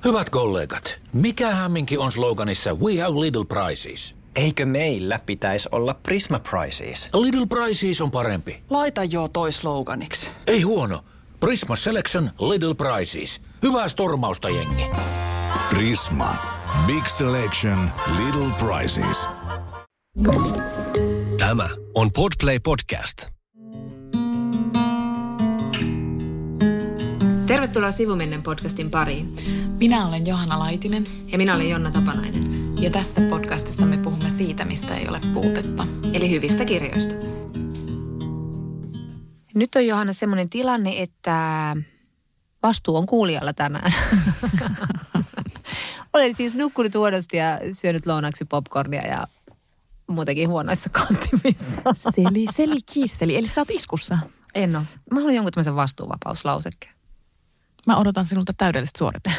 Hyvät kollegat, mikä hämminki on sloganissa We have little prices? Eikö meillä pitäisi olla Prisma Prices? Little prices on parempi. Laita jo toi sloganiksi. Ei huono. Prisma Selection Little Prices. Hyvää stormausta, jengi. Prisma. Big selection, little prices. Tämä on Podplay Podcast. Tervetuloa Sivumennen podcastin pariin. Minä olen Johanna Laitinen. Ja minä olen Jonna Tapanainen. Ja tässä podcastissa me puhumme siitä, mistä ei ole puutetta. Eli hyvistä kirjoista. Nyt on, Johanna, semmoinen tilanne, että vastuu on kuulijalla tänään. Olen siis nukkunut huonosti ja syönyt lounaksi popcornia ja muutenkin huonoissa kantimissa. Seli kiisseli, eli sä oot iskussa. En oo. Mä haluan jonkun tämmöisen vastuuvapauslausekkeen. Mä odotan sinulta täydellistä suoritusta.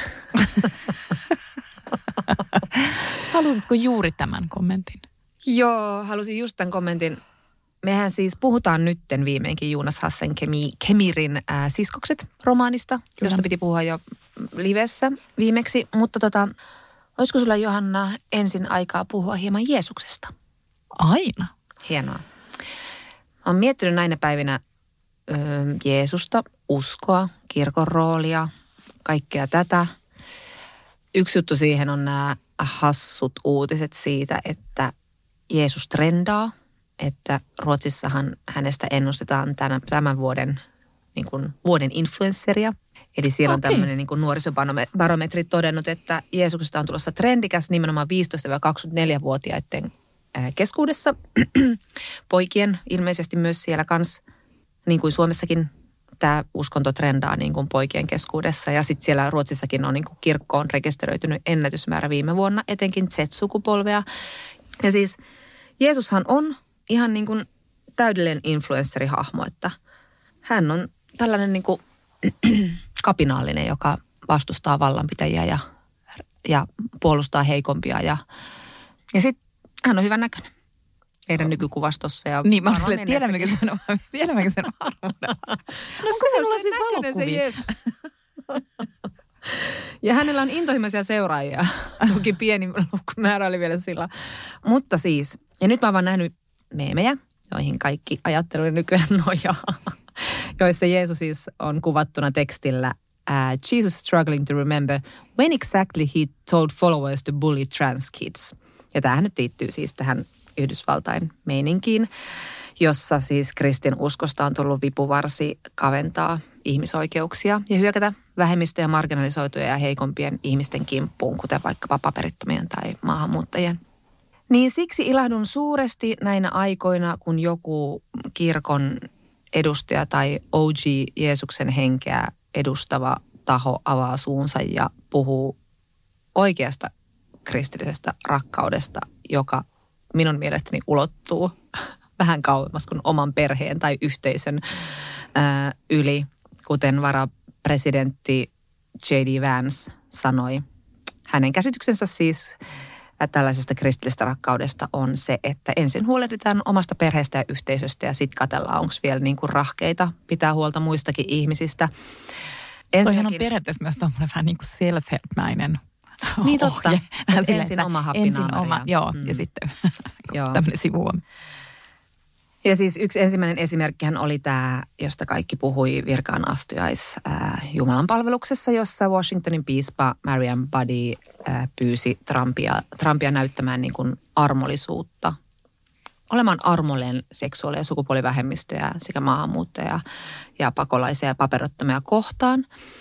Halusitko juuri tämän kommentin? Joo, halusin just tämän kommentin. Mehän siis puhutaan nytten viimeinkin Jonas Hassan-Khemirin Siskokset romaanista, josta piti puhua jo livessä viimeksi. Mutta olisiko sulla, Johanna, ensin aikaa puhua hieman Jeesuksesta? Aina. Hienoa. Olen miettinyt näinä päivinä Jeesusta, uskoa, kirkon roolia, kaikkea tätä. Yksi juttu siihen on nämä hassut uutiset siitä, että Jeesus trendaa, että Ruotsissahan hänestä ennustetaan tämän vuoden, niin kuin vuoden influensseria. Eli siellä on tämmöinen niin kuin nuorisobarometri todennut, että Jeesuksesta on tulossa trendikäs nimenomaan 15-24-vuotiaiden keskuudessa. Poikien ilmeisesti myös siellä kanssa, niin kuin Suomessakin tämä uskonto trendaa niin kuin poikien keskuudessa. Ja sitten siellä Ruotsissakin on niin kuin kirkkoon rekisteröitynyt ennätysmäärä viime vuonna, etenkin Z-sukupolvea. Ja siis Jeesushan on ihan niin kuin täydellinen influencerihahmo, että hän on tällainen niin kuin kapinallinen, joka vastustaa vallanpitäjiä ja puolustaa heikompia. Ja sitten hän on hyvän näköinen meidän nykykuvastossa. Ja niin, mä olen silleen, tiedämmekö sen varmuudella? No se on siis näköinen se Jeesus. Ja hänellä on intohimoisia seuraajia. Toki pieni määrä oli vielä sillä. Mutta siis, ja nyt mä oon vaan nähnyt meemejä, joihin kaikki ajattelu nykyään nojaa, joissa Jeesus siis on kuvattuna tekstillä Jesus struggling to remember when exactly he told followers to bully trans kids. Ja tämähän nyt liittyy siis tähän Yhdysvaltain meininkiin, jossa siis kristinuskosta on tullut vipuvarsi kaventaa ihmisoikeuksia ja hyökätä vähemmistöjä, marginalisoituja ja heikompien ihmisten kimppuun, kuten vaikkapa paperittomien tai maahanmuuttajien. Niin siksi ilahdun suuresti näinä aikoina, kun joku kirkon edustaja tai OG Jeesuksen henkeä edustava taho avaa suunsa ja puhuu oikeasta kristillisestä rakkaudesta, joka minun mielestäni ulottuu vähän kauemmas kuin oman perheen tai yhteisön yli, kuten varapresidentti J.D. Vance sanoi. Hänen käsityksensä siis tällaisesta kristillisestä rakkaudesta on se, että ensin huolehditaan omasta perheestä ja yhteisöstä ja sitten katsellaan, onko vielä niin kuin rahkeita, pitää huolta muistakin ihmisistä. Toihan on periaatteessa myös tuommoinen vähän niin kuin self-help-mäinen niin totta. Sille, ensin oma happinaamari. Joo, ja sitten tämmöinen sivuun. Ja siis yksi ensimmäinen esimerkkihän oli tämä, josta kaikki puhui virkaan Jumalan palveluksessa, jossa Washingtonin piispa Marian Buddy pyysi Trumpia näyttämään niin kuin armollisuutta, olemaan armollinen seksuaali- ja sukupuolivähemmistöjä sekä maahanmuuttajia ja pakolaisia ja paperittomia kohtaan.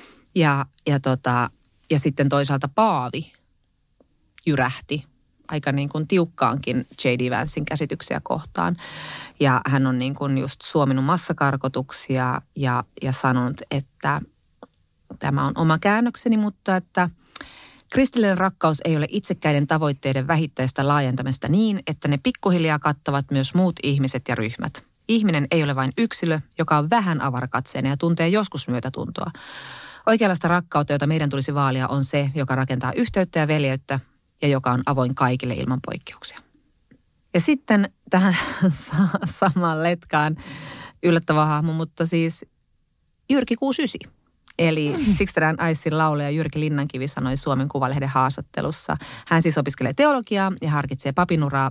Ja sitten toisaalta paavi jyrähti aika niin kuin tiukkaankin J.D. Vancein käsityksiä kohtaan. Ja hän on niin kuin just suominut massakarkotuksia ja sanonut, että tämä on oma käännökseni, mutta että kristillinen rakkaus ei ole itsekkäiden tavoitteiden vähittäistä laajentamista niin, että ne pikkuhiljaa kattavat myös muut ihmiset ja ryhmät. Ihminen ei ole vain yksilö, joka on vähän avarakatseinen ja tuntee joskus myötätuntoa. Oikeanlaista rakkautta, jota meidän tulisi vaalia, on se, joka rakentaa yhteyttä ja veljeyttä ja joka on avoin kaikille ilman poikkeuksia. Ja sitten tähän samaan letkaan yllättävä hahmo, mutta siis Jyrki 69. Eli Sixten and Icesin laulaja Jyrki Linnankivi sanoi Suomen Kuvalehden haastattelussa. Hän siis opiskelee teologiaa ja harkitsee papinuraa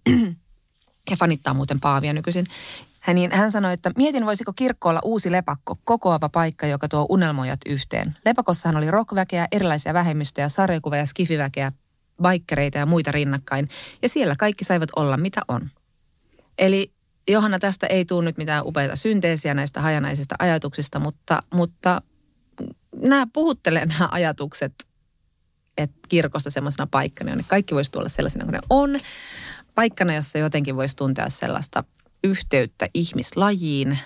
ja fanittaa muuten Paavia nykyisin. Hän sanoi, että mietin, voisiko kirkko olla uusi lepakko, kokoava paikka, joka tuo unelmoijat yhteen. Lepakossahan oli rockväkeä, erilaisia vähemmistöjä, sarjakuva- ja skifiväkeä, baikkereita ja muita rinnakkain. Ja siellä kaikki saivat olla mitä on. Eli Johanna, tästä ei tule nyt mitään upeita synteesiä näistä hajanaisista ajatuksista, mutta nämä puhuttelee nämä ajatukset, että kirkosta semmoisena paikkana, jonne kaikki voisi tulla sellaisena kuin ne on. Paikkana, jossa jotenkin voisi tuntea sellaista yhteyttä ihmislajiin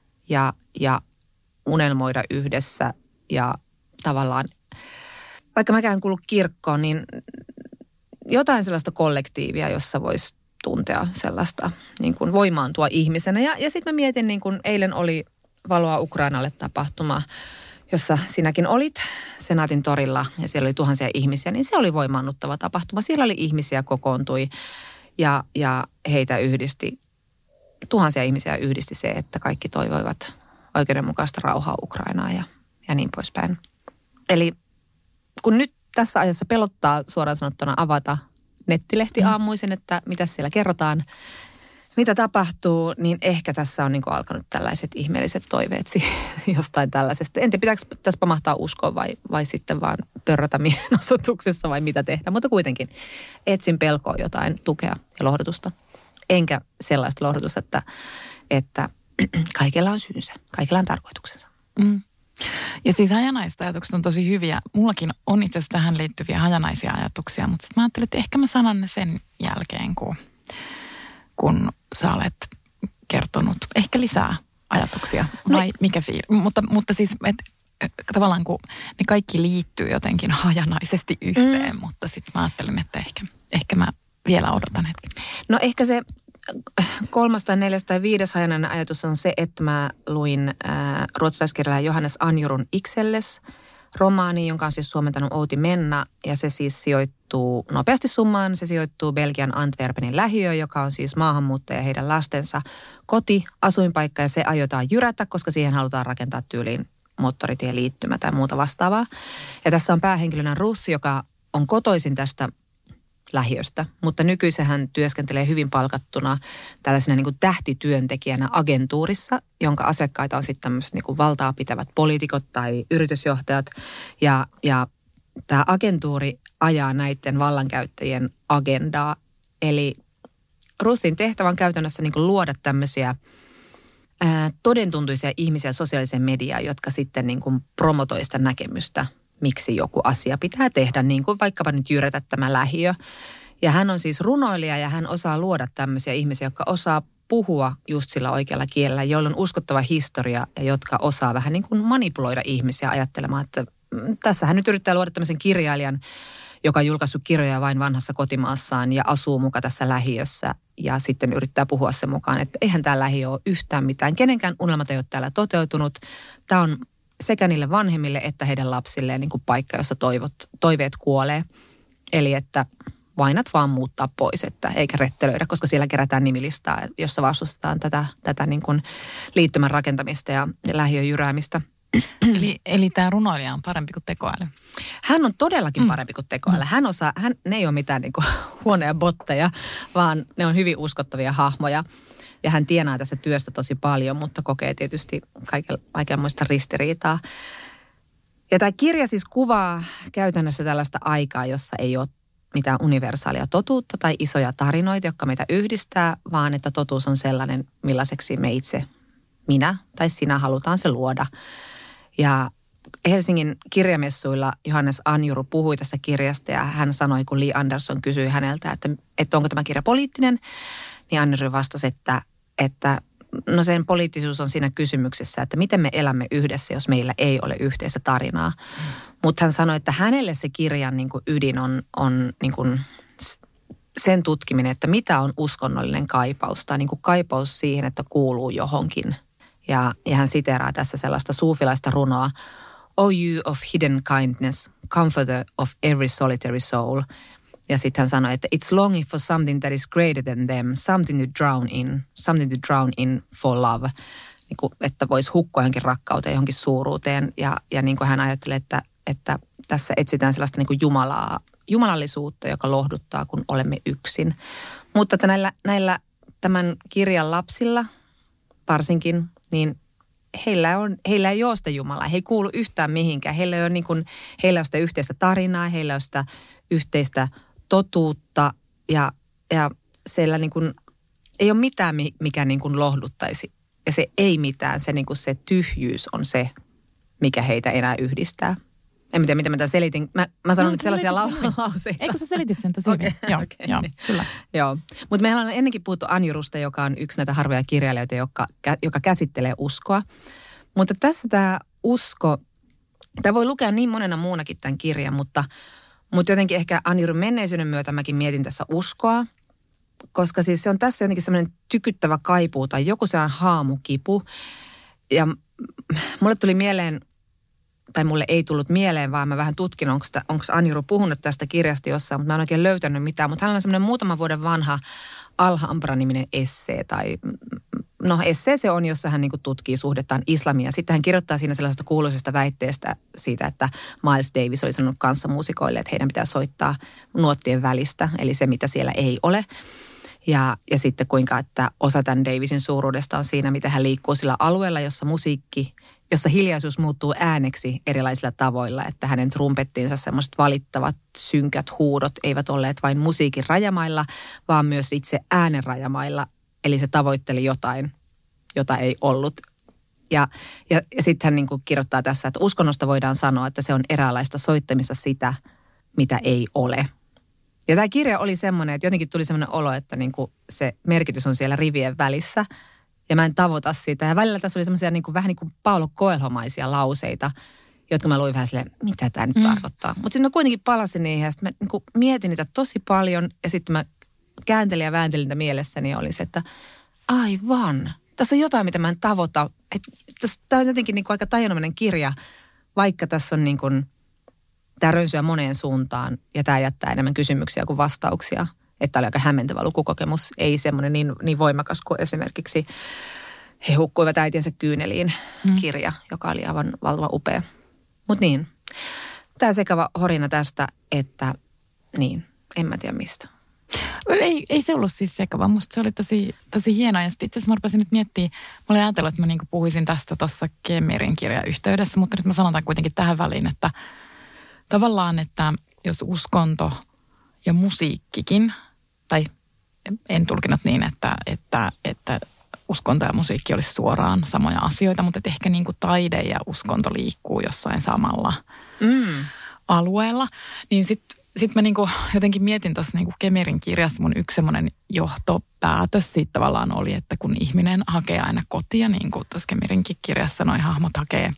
ja unelmoida yhdessä ja tavallaan, vaikka mäkään kuulu kirkkoon, niin jotain sellaista kollektiivia, jossa voisi tuntea sellaista niin kuin voimaantua ihmisenä. Ja sitten mä mietin, niin kuin eilen oli Valoa Ukrainalle -tapahtuma, jossa sinäkin olit Senaatin torilla ja siellä oli tuhansia ihmisiä, niin se oli voimaannuttava tapahtuma. Siellä oli ihmisiä kokoontui ja heitä yhdisti, tuhansia ihmisiä yhdisti se, että kaikki toivoivat oikeudenmukaista rauhaa Ukrainaa ja niin poispäin. Eli kun nyt tässä ajassa pelottaa suoraan sanottuna avata nettilehti aamuisin, että mitä siellä kerrotaan, mitä tapahtuu, niin ehkä tässä on niin kuin alkanut tällaiset ihmeelliset toiveet jostain tällaisesta. En tiedä, pitääkö tässä pamahtaa uskoon vai sitten vaan pörrätä mielenosoituksessa vai mitä tehdä. Mutta kuitenkin etsin pelkoa jotain tukea ja lohdutusta. Enkä sellaista lohdutusta, että kaikella on syynsä, kaikella on tarkoituksensa. Mm. Ja siis hajanaista ajatukset on tosi hyviä. Mullakin on itse asiassa tähän liittyviä hajanaisia ajatuksia, mutta sitten mä ajattelin, että ehkä mä sanon ne sen jälkeen, kun sä olet kertonut ehkä lisää ajatuksia. Vai mikä mutta siis, että tavallaan kun ne kaikki liittyy jotenkin hajanaisesti yhteen, mutta sitten mä ajattelin, että ehkä mä vielä odotan hetken. No ehkä se 3. tai 4. tai 5. hajanainen ajatus on se, että mä luin ruotsalaiskirjailija Johannes Anjurun Ixelles -romaani, jonka on siis suomentanut Outi Menna, ja se siis sijoittuu nopeasti summaan. Se sijoittuu Belgian Antwerpenin lähiöön, joka on siis maahanmuuttaja heidän lastensa koti, asuinpaikka, ja se aiotaan jyrätä, koska siihen halutaan rakentaa tyyliin moottoritieliittymä tai muuta vastaavaa. Ja tässä on päähenkilönä Ruth, joka on kotoisin tästä lähiöstä, mutta nykyisin hän työskentelee hyvin palkattuna tällaisena niin kuin tähtityöntekijänä agentuurissa, jonka asiakkaita on sitten tämmöiset niin kuin valtaa pitävät poliitikot tai yritysjohtajat. Ja tämä agentuuri ajaa näiden vallankäyttäjien agendaa. Eli Ruthin tehtävä on käytännössä niin kuin luoda tämmöisiä todentuntuisia ihmisiä sosiaaliseen mediaan, jotka sitten niin kuin promotoi sitä näkemystä, miksi joku asia pitää tehdä, niin kuin vaikkapa nyt jyrätä tämä lähiö. Ja hän on siis runoilija ja hän osaa luoda tämmöisiä ihmisiä, jotka osaa puhua just sillä oikealla kielellä, joilla on uskottava historia ja jotka osaa vähän niin kuin manipuloida ihmisiä ajattelemaan, että tässä hän nyt yrittää luoda tämmöisen kirjailijan, joka on julkaissut kirjoja vain vanhassa kotimaassaan ja asuu muka tässä lähiössä ja sitten yrittää puhua sen mukaan, että eihän tämä lähiö ole yhtään mitään. Kenenkään unelmat ei ole täällä toteutunut. Tämä on sekä niille vanhemmille että heidän lapsilleen niin kuin paikka, jossa toiveet kuolee. Eli että vainat vaan muuttaa pois, että eikä rettelöidä, koska siellä kerätään nimilistaa, jossa vastustetaan tätä niin kuin liittymän rakentamista ja lähiön jyräämistä. Eli tämä runoilija on parempi kuin tekoäly? Hän on todellakin parempi kuin tekoäly. Ne ei ole mitään niin kuin huonoja botteja, vaan ne on hyvin uskottavia hahmoja. Ja hän tienaa tässä työstä tosi paljon, mutta kokee tietysti kaikenlaista ristiriitaa. Ja tämä kirja siis kuvaa käytännössä tällaista aikaa, jossa ei ole mitään universaalia totuutta tai isoja tarinoita, jotka meitä yhdistää, vaan että totuus on sellainen, millaiseksi me itse, minä tai sinä halutaan se luoda. Ja Helsingin kirjamessuilla Johannes Anjuru puhui tästä kirjasta ja hän sanoi, kun Li Andersson kysyi häneltä, että onko tämä kirja poliittinen, niin Anjuru vastasi, että no sen poliittisuus on siinä kysymyksessä, että miten me elämme yhdessä, jos meillä ei ole yhteistä tarinaa. Mutta hän sanoi, että hänelle se kirjan niin kuin ydin on niin kuin sen tutkiminen, että mitä on uskonnollinen kaipaus tai niin kuin kaipaus siihen, että kuuluu johonkin. Ja hän siteeraa tässä sellaista suufilaista runoa. O you of hidden kindness, comforter of every solitary soul. Ja sitten hän sanoi, että it's longing for something that is greater than them, something to drown in for love. että voisi hukkoa johonkin rakkauteen, johonkin suuruuteen. Ja niin kuin hän ajattelee, että tässä etsitään sellaista niin kuin jumalallisuutta, joka lohduttaa, kun olemme yksin. Mutta että näillä tämän kirjan lapsilla varsinkin, niin heillä ei ole sitä Jumalaa. He ei kuulu yhtään mihinkään. Heillä ei ole sitä yhteistä tarinaa, heillä ei ole sitä yhteistä totuutta ja siellä niin kuin ei ole mitään, mikä niin kuin lohduttaisi. Ja se ei mitään, se, niin kuin se tyhjyys on se, mikä heitä enää yhdistää. En tiedä, mitä mä tämän selitin. Mä sanon nyt sellaisia lauseita. Eikö sä selitit sen tosi hyvin? Joo, kyllä. Joo, mutta meillä on ennenkin puhuttu Anjurusta, joka on yksi näitä harvoja kirjailijoita, joka käsittelee uskoa. Mutta tässä tämä usko, tämä voi lukea niin monena muunakin tämän kirjan, mutta jotenkin ehkä Anjurun menneisyyden myötä mäkin mietin tässä uskoa. Koska siis se on tässä jotenkin semmoinen tykyttävä kaipuu tai joku sellainen haamukipu. Ja mulle tuli mieleen, tai mulle ei tullut mieleen, vaan mä vähän tutkin, onko Anjuru puhunut tästä kirjasta jossain, mutta mä en oikein löytänyt mitään. Mutta hänellä on semmoinen muutaman vuoden vanha Alhambra-niminen essee, essee se on, jossa hän niinku tutkii suhdettaan islamia. Sitten hän kirjoittaa siinä sellaisesta kuuluisesta väitteestä siitä, että Miles Davis oli sanonut kanssamuusikoille, että heidän pitää soittaa nuottien välistä, eli se, mitä siellä ei ole. Ja sitten kuinka, että osa tämän Davisin suuruudesta on siinä, miten hän liikkuu sillä alueella, jossa hiljaisuus muuttuu ääneksi erilaisilla tavoilla, että hänen trumpettinsa semmoiset valittavat, synkät huudot eivät olleet vain musiikin rajamailla, vaan myös itse äänen rajamailla. Eli se tavoitteli jotain, jota ei ollut. Ja sitten hän niin kuin kirjoittaa tässä, että uskonnosta voidaan sanoa, että se on eräänlaista soittamista sitä, mitä ei ole. Ja tämä kirja oli semmoinen, että jotenkin tuli semmoinen olo, että niin kuin se merkitys on siellä rivien välissä. Ja mä en tavoita sitä. Ja välillä tässä oli semmoisia niin kuin, vähän niin kuin Paulo Coelho-maisia lauseita, jotka mä luin vähän silleen, mitä tämä nyt tarkoittaa. Mutta sitten mä kuitenkin palasin niihin ja sitten mä niin kuin mietin niitä tosi paljon. Ja sitten mä kääntelin ja vääntelin niitä mielessäni ja oli se, että aivan, tässä on jotain, mitä mä en tavoita. Tämä on jotenkin niin kuin aika tajanomainen kirja, vaikka tässä on niin kuin tämä rönsyä moneen suuntaan ja tämä jättää enemmän kysymyksiä kuin vastauksia. Että oli aika hämmentävä lukukokemus, ei semmoinen niin voimakas kuin esimerkiksi He hukkuivat äitiensä kyyneliin kirja, joka oli aivan valtava upea. Mutta niin, tämä sekava horina tästä, että niin, en mä tiedä mistä. Ei se ollut siis sekava. Musta se oli tosi hienoa. Ja sitten itse asiassa mä rupesin nyt miettimään, mä olin ajatellut, että mä niinku puhuisin tästä tuossa Kemerin kirjan yhteydessä, mutta nyt mä sanotaan kuitenkin tähän väliin, että tavallaan, että jos uskonto ja musiikkikin, tai en tulkinut niin, että uskonto ja musiikki olisi suoraan samoja asioita, mutta että ehkä niin kuin taide ja uskonto liikkuu jossain samalla alueella. Niin sitten mä niin kuin jotenkin mietin tuossa niin kuin Kemerin kirjassa mun yksi semmoinen johtopäätös siitä tavallaan oli, että kun ihminen hakee aina kotia, niin kuin tuossa Kemerinkin kirjassa noi hahmot hakee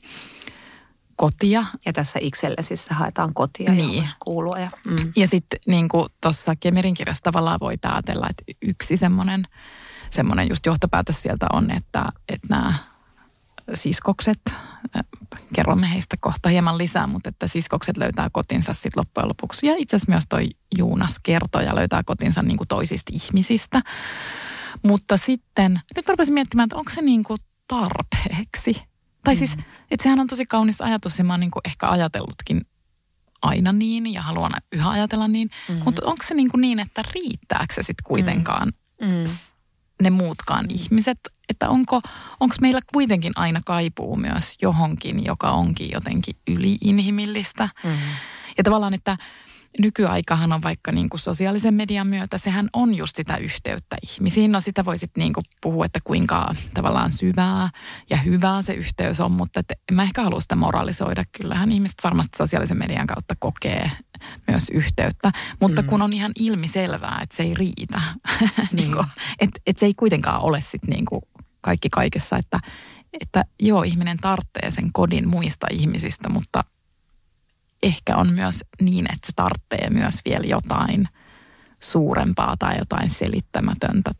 kotia. Ja tässä Ixellesissä haetaan kotia niin. Ja kuulua. Ja sitten niin kuin tuossa Kemerin kirjassa tavallaan voi päätellä, että yksi semmoinen just johtopäätös sieltä on, että nämä siskokset, kerromme heistä kohta hieman lisää, mutta että siskokset löytää kotinsa sitten loppujen lopuksi. Ja itse asiassa myös toi Juunas kertoo ja löytää kotinsa niin kuin toisista ihmisistä. Mutta sitten, nyt mä rupesin miettimään, että onko se niin kuin tarpeeksi? Tai siis, että sehän on tosi kaunis ajatus ja mä oon niin kuin ehkä ajatellutkin aina niin ja haluan yhä ajatella niin. Mutta onko se niin, että riittääkö se sitten kuitenkaan ne muutkaan ihmiset? Että onko meillä kuitenkin aina kaipuu myös johonkin, joka onkin jotenkin yliinhimillistä? Ja tavallaan, että nykyaikahan on vaikka niin kuin sosiaalisen median myötä, sehän on just sitä yhteyttä ihmisiin. No sitä voi sitten niin kuin puhua, että kuinka tavallaan syvää ja hyvää se yhteys on, mutta että en mä ehkä halua sitä moralisoida. Kyllähän ihmiset varmasti sosiaalisen median kautta kokee myös yhteyttä, mutta kun on ihan ilmiselvää, että se ei riitä. Niin että se ei kuitenkaan ole sitten niin kuin kaikki kaikessa, että joo, ihminen tarvitsee sen kodin muista ihmisistä, mutta ehkä on myös niin, että se tarvitsee myös vielä jotain suurempaa tai jotain selittämätöntä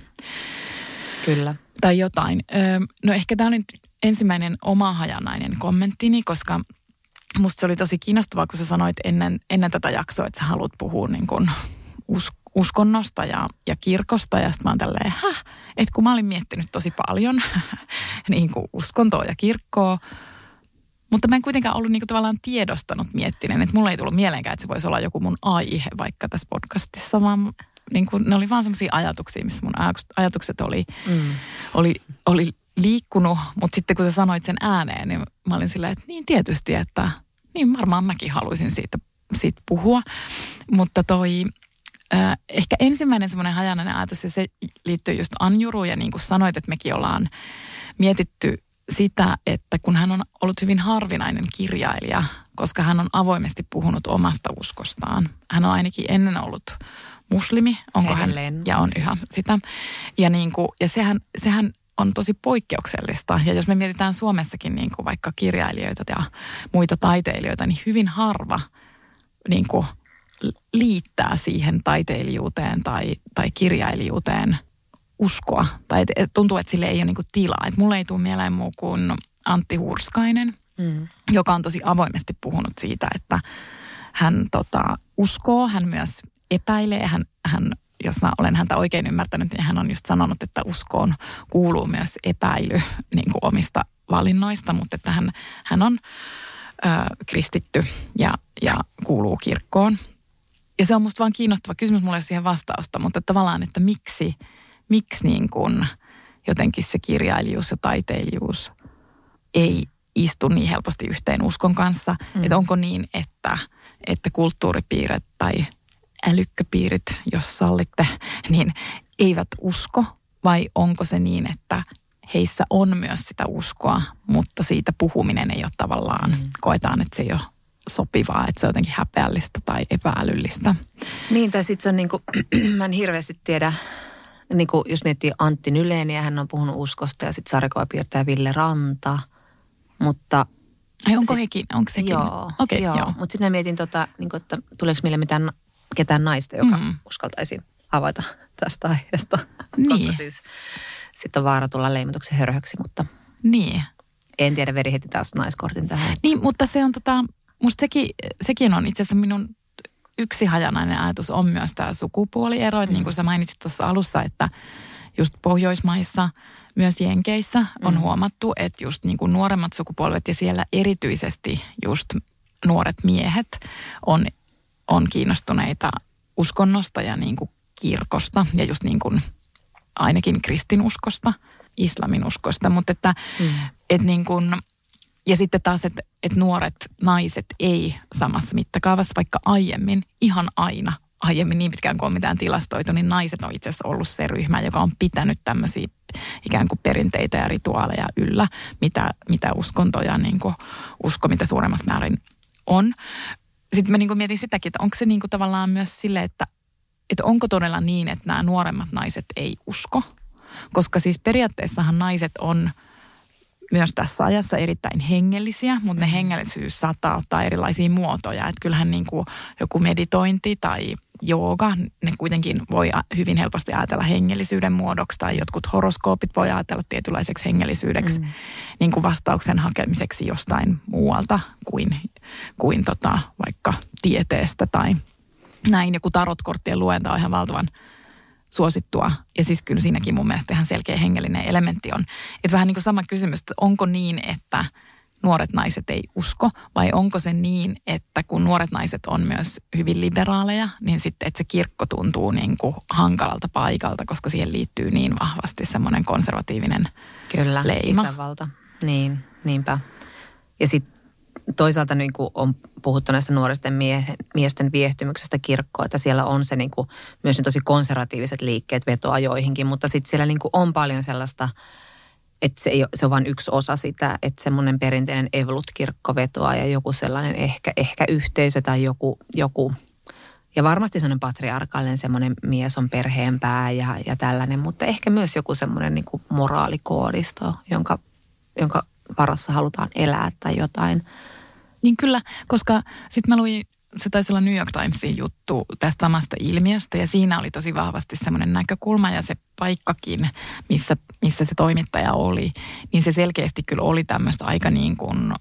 Kyllä. Tai jotain. No ehkä tämä oli ensimmäinen omahajanainen kommenttini, koska musta se oli tosi kiinnostavaa, kun sä sanoit ennen tätä jaksoa, että sä haluat puhua niin kuin uskonnosta ja kirkosta. Ja sitten mä oon tälleen, että kun mä olin miettinyt tosi paljon niin kuin uskontoa ja kirkkoa, mutta mä en kuitenkaan ollut niin kuin tavallaan tiedostanut miettinen, että mulla ei tullut mieleenkään, että se voisi olla joku mun aihe vaikka tässä podcastissa, vaan niin kuin, ne oli vaan semmoisia ajatuksia, missä mun ajatukset oli liikkunut, mutta sitten kun sä sanoit sen ääneen, niin mä olin silleen, että niin tietysti, että niin varmaan mäkin haluaisin siitä puhua, mutta ehkä ensimmäinen semmoinen hajanainen ajatus, ja se liittyy just Anjuruun, ja niin kuin sanoit, että mekin ollaan mietitty sitä, että kun hän on ollut hyvin harvinainen kirjailija, koska hän on avoimesti puhunut omasta uskostaan. Hän on ainakin ennen ollut muslimi, onko edelleen. Hän, ja on yhä sitä. Ja sehän on tosi poikkeuksellista. Ja jos me mietitään Suomessakin niin kuin vaikka kirjailijoita ja muita taiteilijoita, niin hyvin harva niin kuin liittää siihen taiteilijuuteen tai kirjailijuuteen uskoa. Tai tuntuu, että sille ei ole niin kuin tilaa. Et mulle ei tule mieleen muu kuin Antti Hurskainen, joka on tosi avoimesti puhunut siitä, että hän uskoo, hän myös epäilee. Hän, jos mä olen häntä oikein ymmärtänyt, niin hän on just sanonut, että uskoon kuuluu myös epäily niin kuin omista valinnoista, mutta että hän on kristitty ja kuuluu kirkkoon. Ja se on musta vaan kiinnostava kysymys, mulla ei ole siihen vastausta, mutta tavallaan, että miksi niin kuin jotenkin se kirjailijuus ja taiteilijuus ei istu niin helposti yhteen uskon kanssa. Että onko niin, että kulttuuripiirit tai älykköpiirit, jos sallitte, niin eivät usko? Vai onko se niin, että heissä on myös sitä uskoa, mutta siitä puhuminen ei ole tavallaan, koetaan, että se ei ole sopivaa, että se on jotenkin häpeällistä tai epäälyllistä. Niin, tai sitten se on niin kuin, mä en hirveästi tiedä, niin kuin jos miettii Antti Nyléniä, hän on puhunut uskosta ja sitten sarjakuvapiirtäjä Ville Ranta, mutta... Ai onko sekin? Joo, okay, joo. Mutta sitten mä mietin, niin kuin, että tuleeko meille ketään naista, joka uskaltaisi avata tästä aiheesta. Niin. Koska siis sitten on vaara tulla leimatuksi hörhöksi, mutta niin. En tiedä, veri heti taas naiskortin tähän. Niin, mutta se on musta sekin on itse asiassa minun yksi hajanainen ajatus on myös tämä sukupuoliero. Niin kuin sä mainitsit tuossa alussa, että just Pohjoismaissa, myös Jenkeissä on huomattu, että just niin kuin nuoremmat sukupolvet ja siellä erityisesti just nuoret miehet on kiinnostuneita uskonnosta ja niin kuin kirkosta ja just niin kuin ainakin kristinuskosta, islaminuskosta, mutta että niin kuin, ja sitten taas, että nuoret naiset ei samassa mittakaavassa, vaikka ihan aina niin pitkään kuin on mitään tilastoitu, niin naiset on itse asiassa ollut se ryhmä, joka on pitänyt tämmöisiä ikään kuin perinteitä ja rituaaleja yllä, mitä uskontoja, niin kuin usko mitä suuremmassa määrin on. Sitten mä niin kuin mietin sitäkin, että onko se niin kuin tavallaan myös sille, että onko todella niin, että nämä nuoremmat naiset ei usko. Koska siis periaatteessahan naiset on myös tässä ajassa erittäin hengellisiä, mutta ne hengellisyys saattaa ottaa erilaisia muotoja. Että kyllähän niin kuin joku meditointi tai jooga, ne kuitenkin voi hyvin helposti ajatella hengellisyyden muodoksi tai jotkut horoskoopit voi ajatella tietynlaiseksi hengellisyydeksi niin kuin vastauksen hakemiseksi jostain muualta kuin vaikka tieteestä tai näin. Joku tarotkorttien luenta on ihan valtavan suosittua. Ja siis kyllä siinäkin mun mielestä ihan selkeä hengellinen elementti on. Että vähän niin kuin sama kysymys, että onko niin, että nuoret naiset ei usko, vai onko se niin, että kun nuoret naiset on myös hyvin liberaaleja, niin sitten, että se kirkko tuntuu niin kuin hankalalta paikalta, koska siihen liittyy niin vahvasti semmoinen konservatiivinen kyllä, leima. isävalta. Niin, niinpä. Ja sitten toisaalta niin kuin on puhuttu näistä nuoristen miesten viehtymyksestä kirkkoa, että siellä on se niin kuin, myös ne tosi konservatiiviset liikkeet vetoa joihinkin, mutta sitten siellä niin kuin on paljon sellaista, että se on vain yksi osa sitä, että semmoinen perinteinen evolut-kirkko vetoaa ja joku sellainen ehkä yhteisö tai joku ja varmasti semmoinen patriarkaalinen semmoinen mies on perheen pää ja tällainen, mutta ehkä myös joku semmoinen niin kuin moraalikoodisto, jonka varassa halutaan elää tai jotain. Niin kyllä, koska sitten mä luin, se taisi olla New York Timesin juttu tästä samasta ilmiöstä ja siinä oli tosi vahvasti semmoinen näkökulma ja se paikkakin, missä se toimittaja oli, niin se selkeästi kyllä oli tämmöistä aika niin kuin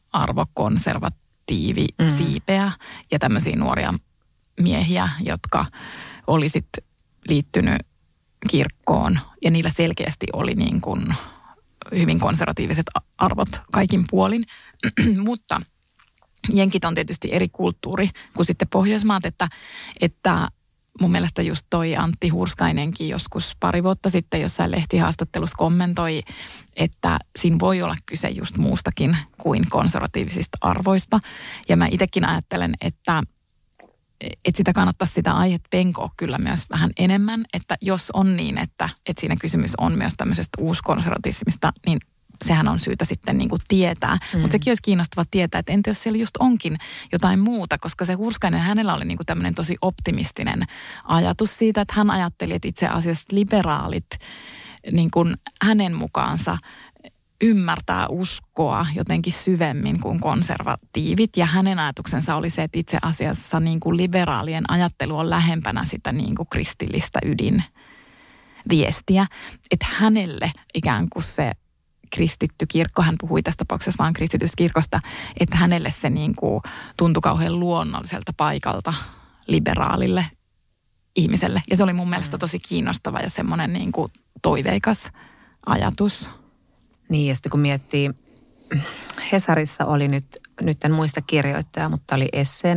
arvokonservatiivisiipeä ja tämmöisiä nuoria miehiä, jotka oli sitten liittynyt kirkkoon ja niillä selkeästi oli niin kuin hyvin konservatiiviset arvot kaikin puolin, mutta jenkit on tietysti eri kulttuuri kuin sitten Pohjoismaat, että mun mielestä just toi Antti Hurskainenkin joskus pari vuotta sitten jossain lehtihaastattelussa kommentoi, että siinä voi olla kyse just muustakin kuin konservatiivisista arvoista. Ja mä itsekin ajattelen, että sitä kannattaisi sitä aihetta penkoa kyllä myös vähän enemmän, että jos on niin, että siinä kysymys on myös tämmöisestä uuskonservatismista, niin sehän on syytä sitten niin kuin tietää. Mutta sekin olisi kiinnostava tietää, että entä jos siellä just onkin jotain muuta, koska se Hurskainen, hänellä oli niin kuin tämmöinen tosi optimistinen ajatus siitä, että hän ajatteli, että itse asiassa liberaalit niin kuin hänen mukaansa ymmärtää uskoa jotenkin syvemmin kuin konservatiivit. Ja hänen ajatuksensa oli se, että itse asiassa niin kuin liberaalien ajattelu on lähempänä sitä niin kuin kristillistä ydinviestiä. Että hänelle ikään kuin se kristitty kirkko, hän puhui tässä tapauksessa vaan kristitystä kirkosta, että hänelle se niin kuin tuntui kauhean luonnolliselta paikalta liberaalille ihmiselle. Ja se oli mun mielestä tosi kiinnostava ja semmoinen niin kuin toiveikas ajatus. Niin, ja sitten kun miettii, Hesarissa oli nyt en muista kirjoittajaa, mutta oli essee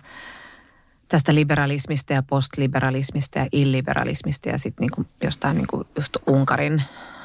tästä liberalismista ja postliberalismista ja illiberalismista ja sitten niin jostain niin kuin just Unkarin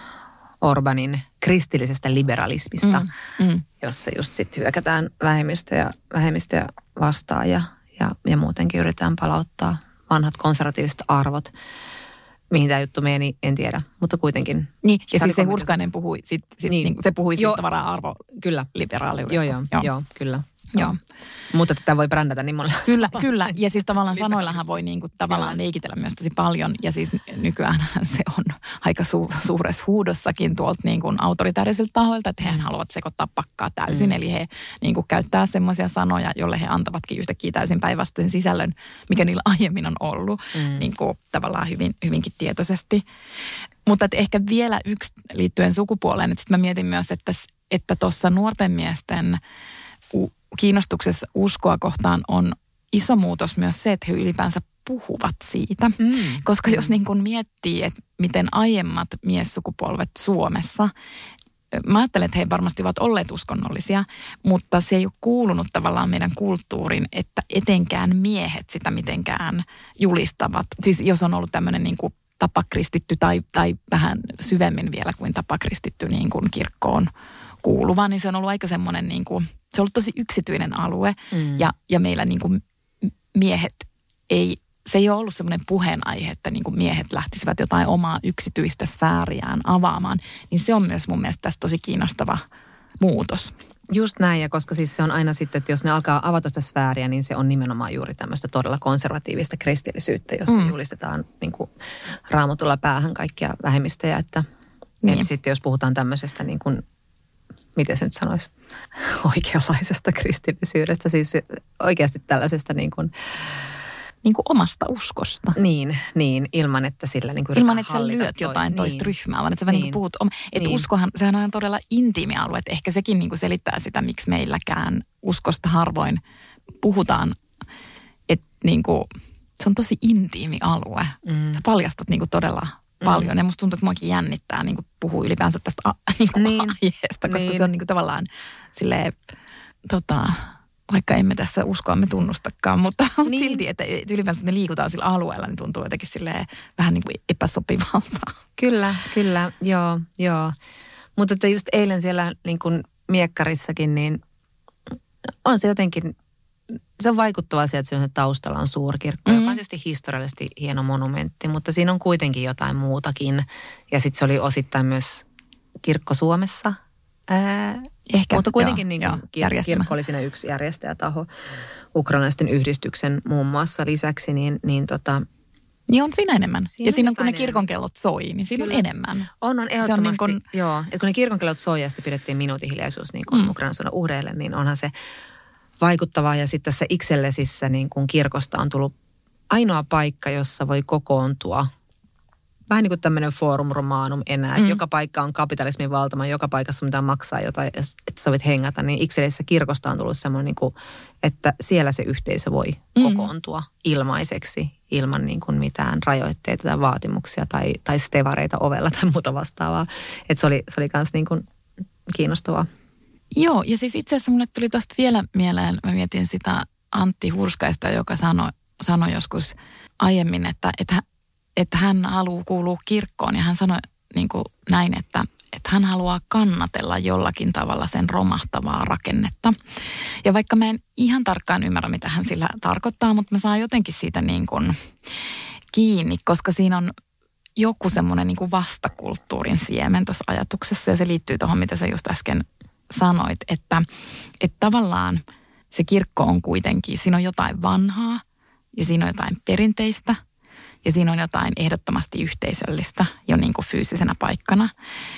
Orbanin kristillisestä liberalismista, jossa just sitten hyökätään vähemmistöjä vastaan ja muutenkin yritetään palauttaa vanhat konservatiiviset arvot. Mihin tämä juttu meni, en tiedä, mutta kuitenkin. Niin, ja siis se Hurskainen puhui, niin, se puhui siitä tavallaan arvoliberaaliudesta. Joo, kyllä. Joo. Mutta tätä voi brändätä niin monella. Kyllä. Ja siis tavallaan sanoillahan voi niinku tavallaan leikitellä myös tosi paljon. Ja siis nykyään se on aika suuressa huudossakin tuolta niinku autoritäärisiltä tahoilta, että he haluavat sekoittaa pakkaa täysin. Eli he niinku käyttää semmoisia sanoja, jolle he antavatkin yhtäkkiä täysin päinvastaisen sisällön, mikä niillä aiemmin on ollut. Niinku tavallaan hyvinkin tietoisesti. Mutta ehkä vielä yksi liittyen sukupuoleen, että sitten mä mietin myös, että tuossa nuorten miesten kiinnostuksessa uskoa kohtaan on iso muutos myös se, että he ylipäänsä puhuvat siitä. Koska jos niin kuin miettii, että miten aiemmat miessukupolvet Suomessa, mä ajattelen, että he varmasti ovat olleet uskonnollisia, mutta se ei ole kuulunut tavallaan meidän kulttuurin, että etenkään miehet sitä mitenkään julistavat. Siis jos on ollut tämmöinen niin kuin tapakristitty tai vähän syvemmin vielä kuin tapakristitty niin kuin kirkkoon kuuluva, niin se on ollut aika semmoinen, niin kuin, se on ollut tosi yksityinen alue ja meillä niin kuin miehet se ei ole ollut semmoinen puheenaihe, että niin kuin miehet lähtisivät jotain omaa yksityistä sfääriään avaamaan, niin se on myös mun mielestä tässä tosi kiinnostava muutos. Just näin, ja koska siis se on aina sitten, että jos ne alkaa avata sitä sfääriä, niin se on nimenomaan juuri tämmöistä todella konservatiivista kristillisyyttä, jossa julistetaan niin kuin raamatulla päähän kaikkia vähemmistöjä, että sitten jos puhutaan tämmöisestä niin kuin miten se nyt sanoisi, oikeanlaisesta kristillisyydestä, siis oikeasti tällaisesta niin kuin omasta uskosta. Niin, ilman että sillä niin kuin ilman, että sä lyöt jotain toista ryhmää, vaan että sä niin puhut. Että uskohan, sehän on todella intiimi alue, että ehkä sekin niin kuin selittää sitä, miksi meilläkään uskosta harvoin puhutaan, että niin kuin, se on tosi intiimi alue. Sä paljastat niin kuin todella paljon. Ja musta tuntuu, että muakin jännittää niin kuin puhua ylipäänsä tästä aiheesta, koska se on niin kuin tavallaan silleen, vaikka emme tässä uskoamme tunnustakaan, mutta silti, että ylipäänsä me liikutaan sillä alueella, niin tuntuu jotenkin silleen vähän niin kuin epäsopivalta. Kyllä, joo. Mutta että just eilen siellä niin kuin miekkarissakin, niin on se jotenkin, se on vaikuttava se, että siinä taustalla on suurkirkko, joka on tietysti historiallisesti hieno monumentti, mutta siinä on kuitenkin jotain muutakin. Ja sitten se oli osittain myös kirkko Suomessa. Ehkä, mutta kuitenkin niin kirkko oli siinä yksi järjestäjätaho, ukrainalaisten yhdistyksen muun muassa lisäksi, niin niin on siinä enemmän. Ja siinä on, kun ne kirkonkellot soi, niin siinä on enemmän. On ehdottomasti, joo. Että kun ne kirkonkellot soi ja sitten pidettiin minuutin hiljaisuus niin kuin Ukrainan sodan uhreille, niin onhan se vaikuttavaa. Ja sitten tässä Ixellesissä niin kuin kirkosta on tullut ainoa paikka, jossa voi kokoontua vähän niin kuin tämmöinen forum romanum enää. Että joka paikka on kapitalismin valtama, joka paikassa mitä maksaa jotain, että sä voit hengata. Niin Ixelissä kirkosta on tullut semmoinen, niin kuin, että siellä se yhteisö voi kokoontua ilmaiseksi ilman niin kuin mitään rajoitteita tai vaatimuksia tai stevareita ovella tai muuta vastaavaa. Että se oli kans niin kuin kiinnostavaa. Joo, ja siis itse asiassa mulle tuli tosta vielä mieleen, mä mietin sitä Antti Hurskaista, joka sanoi joskus aiemmin, että hän haluaa kuulua kirkkoon ja hän sanoi niin kuin näin, että hän haluaa kannatella jollakin tavalla sen romahtavaa rakennetta. Ja vaikka mä en ihan tarkkaan ymmärrä, mitä hän sillä tarkoittaa, mutta mä saan jotenkin siitä niin kuin kiinni, koska siinä on joku semmoinen niin kuin vastakulttuurin siemen tuossa ajatuksessa ja se liittyy tuohon, mitä sä just äsken sanoit, että tavallaan se kirkko on kuitenkin, siinä on jotain vanhaa ja siinä on jotain perinteistä ja siinä on jotain ehdottomasti yhteisöllistä jo niin kuin fyysisenä paikkana.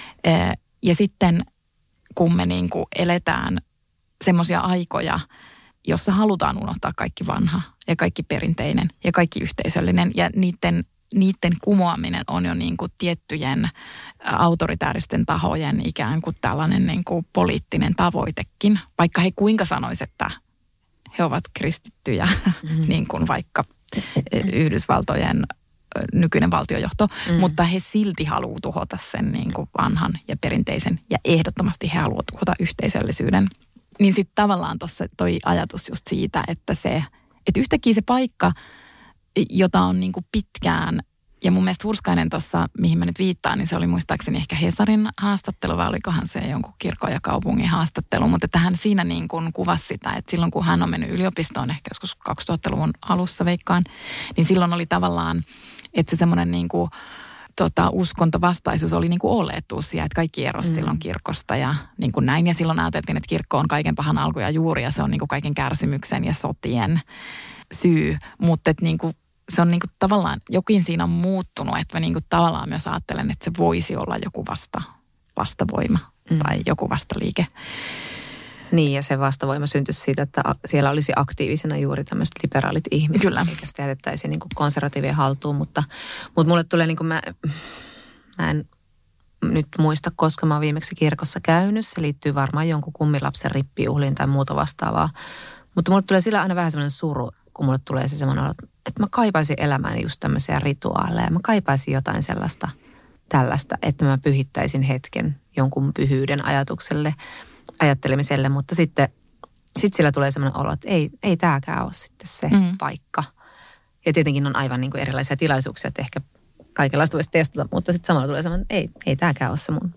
Ja sitten kun me niin kuin eletään semmoisia aikoja, jossa halutaan unohtaa kaikki vanha ja kaikki perinteinen ja kaikki yhteisöllinen ja niiden kumoaminen on jo niin kuin tiettyjen autoritääristen tahojen ikään kuin tällainen niin kuin poliittinen tavoitekin. Vaikka he kuinka sanoisivat, että he ovat kristittyjä, niin kuin vaikka Yhdysvaltojen nykyinen valtiojohto, mutta he silti haluaa tuhota sen niin kuin vanhan ja perinteisen ja ehdottomasti he haluavat tuhota yhteisöllisyyden. Niin sitten tavallaan tuossa toi ajatus just siitä, että yhtäkkiä se paikka, jota on niin kuin pitkään, ja mun mielestä Hurskainen tuossa, mihin mä nyt viittaan, niin se oli muistaakseni ehkä Hesarin haastattelu, vai olikohan se jonkun kirkon ja kaupungin haastattelu, mutta että hän siinä niin kuin kuvasi sitä, että silloin kun hän on mennyt yliopistoon, ehkä joskus 2000-luvun alussa veikkaan, niin silloin oli tavallaan, että se semmoinen niin kuin uskontovastaisuus oli niin kuin oletus ja että kaikki erosi silloin kirkosta ja niin kuin näin. Ja silloin ajateltiin, että kirkko on kaiken pahan alku ja juuri ja se on niin kuin kaiken kärsimyksen ja sotien syy, mutta että niin kuin se on niin kuin tavallaan, jokin siinä on muuttunut, että mä niin kuin tavallaan myös ajattelen, että se voisi olla joku vastavoima tai joku vastaliike. Niin, ja se vastavoima syntyisi siitä, että siellä olisi aktiivisena juuri tämmöiset liberaalit ihmiset. Kyllä. Eikä sitä jätettäisiin niin kuin konservatiivien haltuun, mutta mulle tulee niin kuin mä en nyt muista, koska mä oon viimeksi kirkossa käynyt. Se liittyy varmaan jonkun kummilapsen rippijuhliin tai muuta vastaavaa. Mutta mulle tulee sillä aina vähän semmoinen suru, kun mulle tulee se semmoinen olo, että mä kaipaisin elämään just tämmöisiä rituaaleja. Mä kaipaisin jotain sellaista tällaista, että mä pyhittäisin hetken jonkun pyhyyden ajattelemiselle, mutta sitten sillä tulee semmoinen olo, että ei tääkään ole sitten se paikka. Ja tietenkin on aivan niin kuin erilaisia tilaisuuksia, että ehkä kaikenlaista voisi testata, mutta sitten samalla tulee semmoinen, että ei tääkään ole se mun.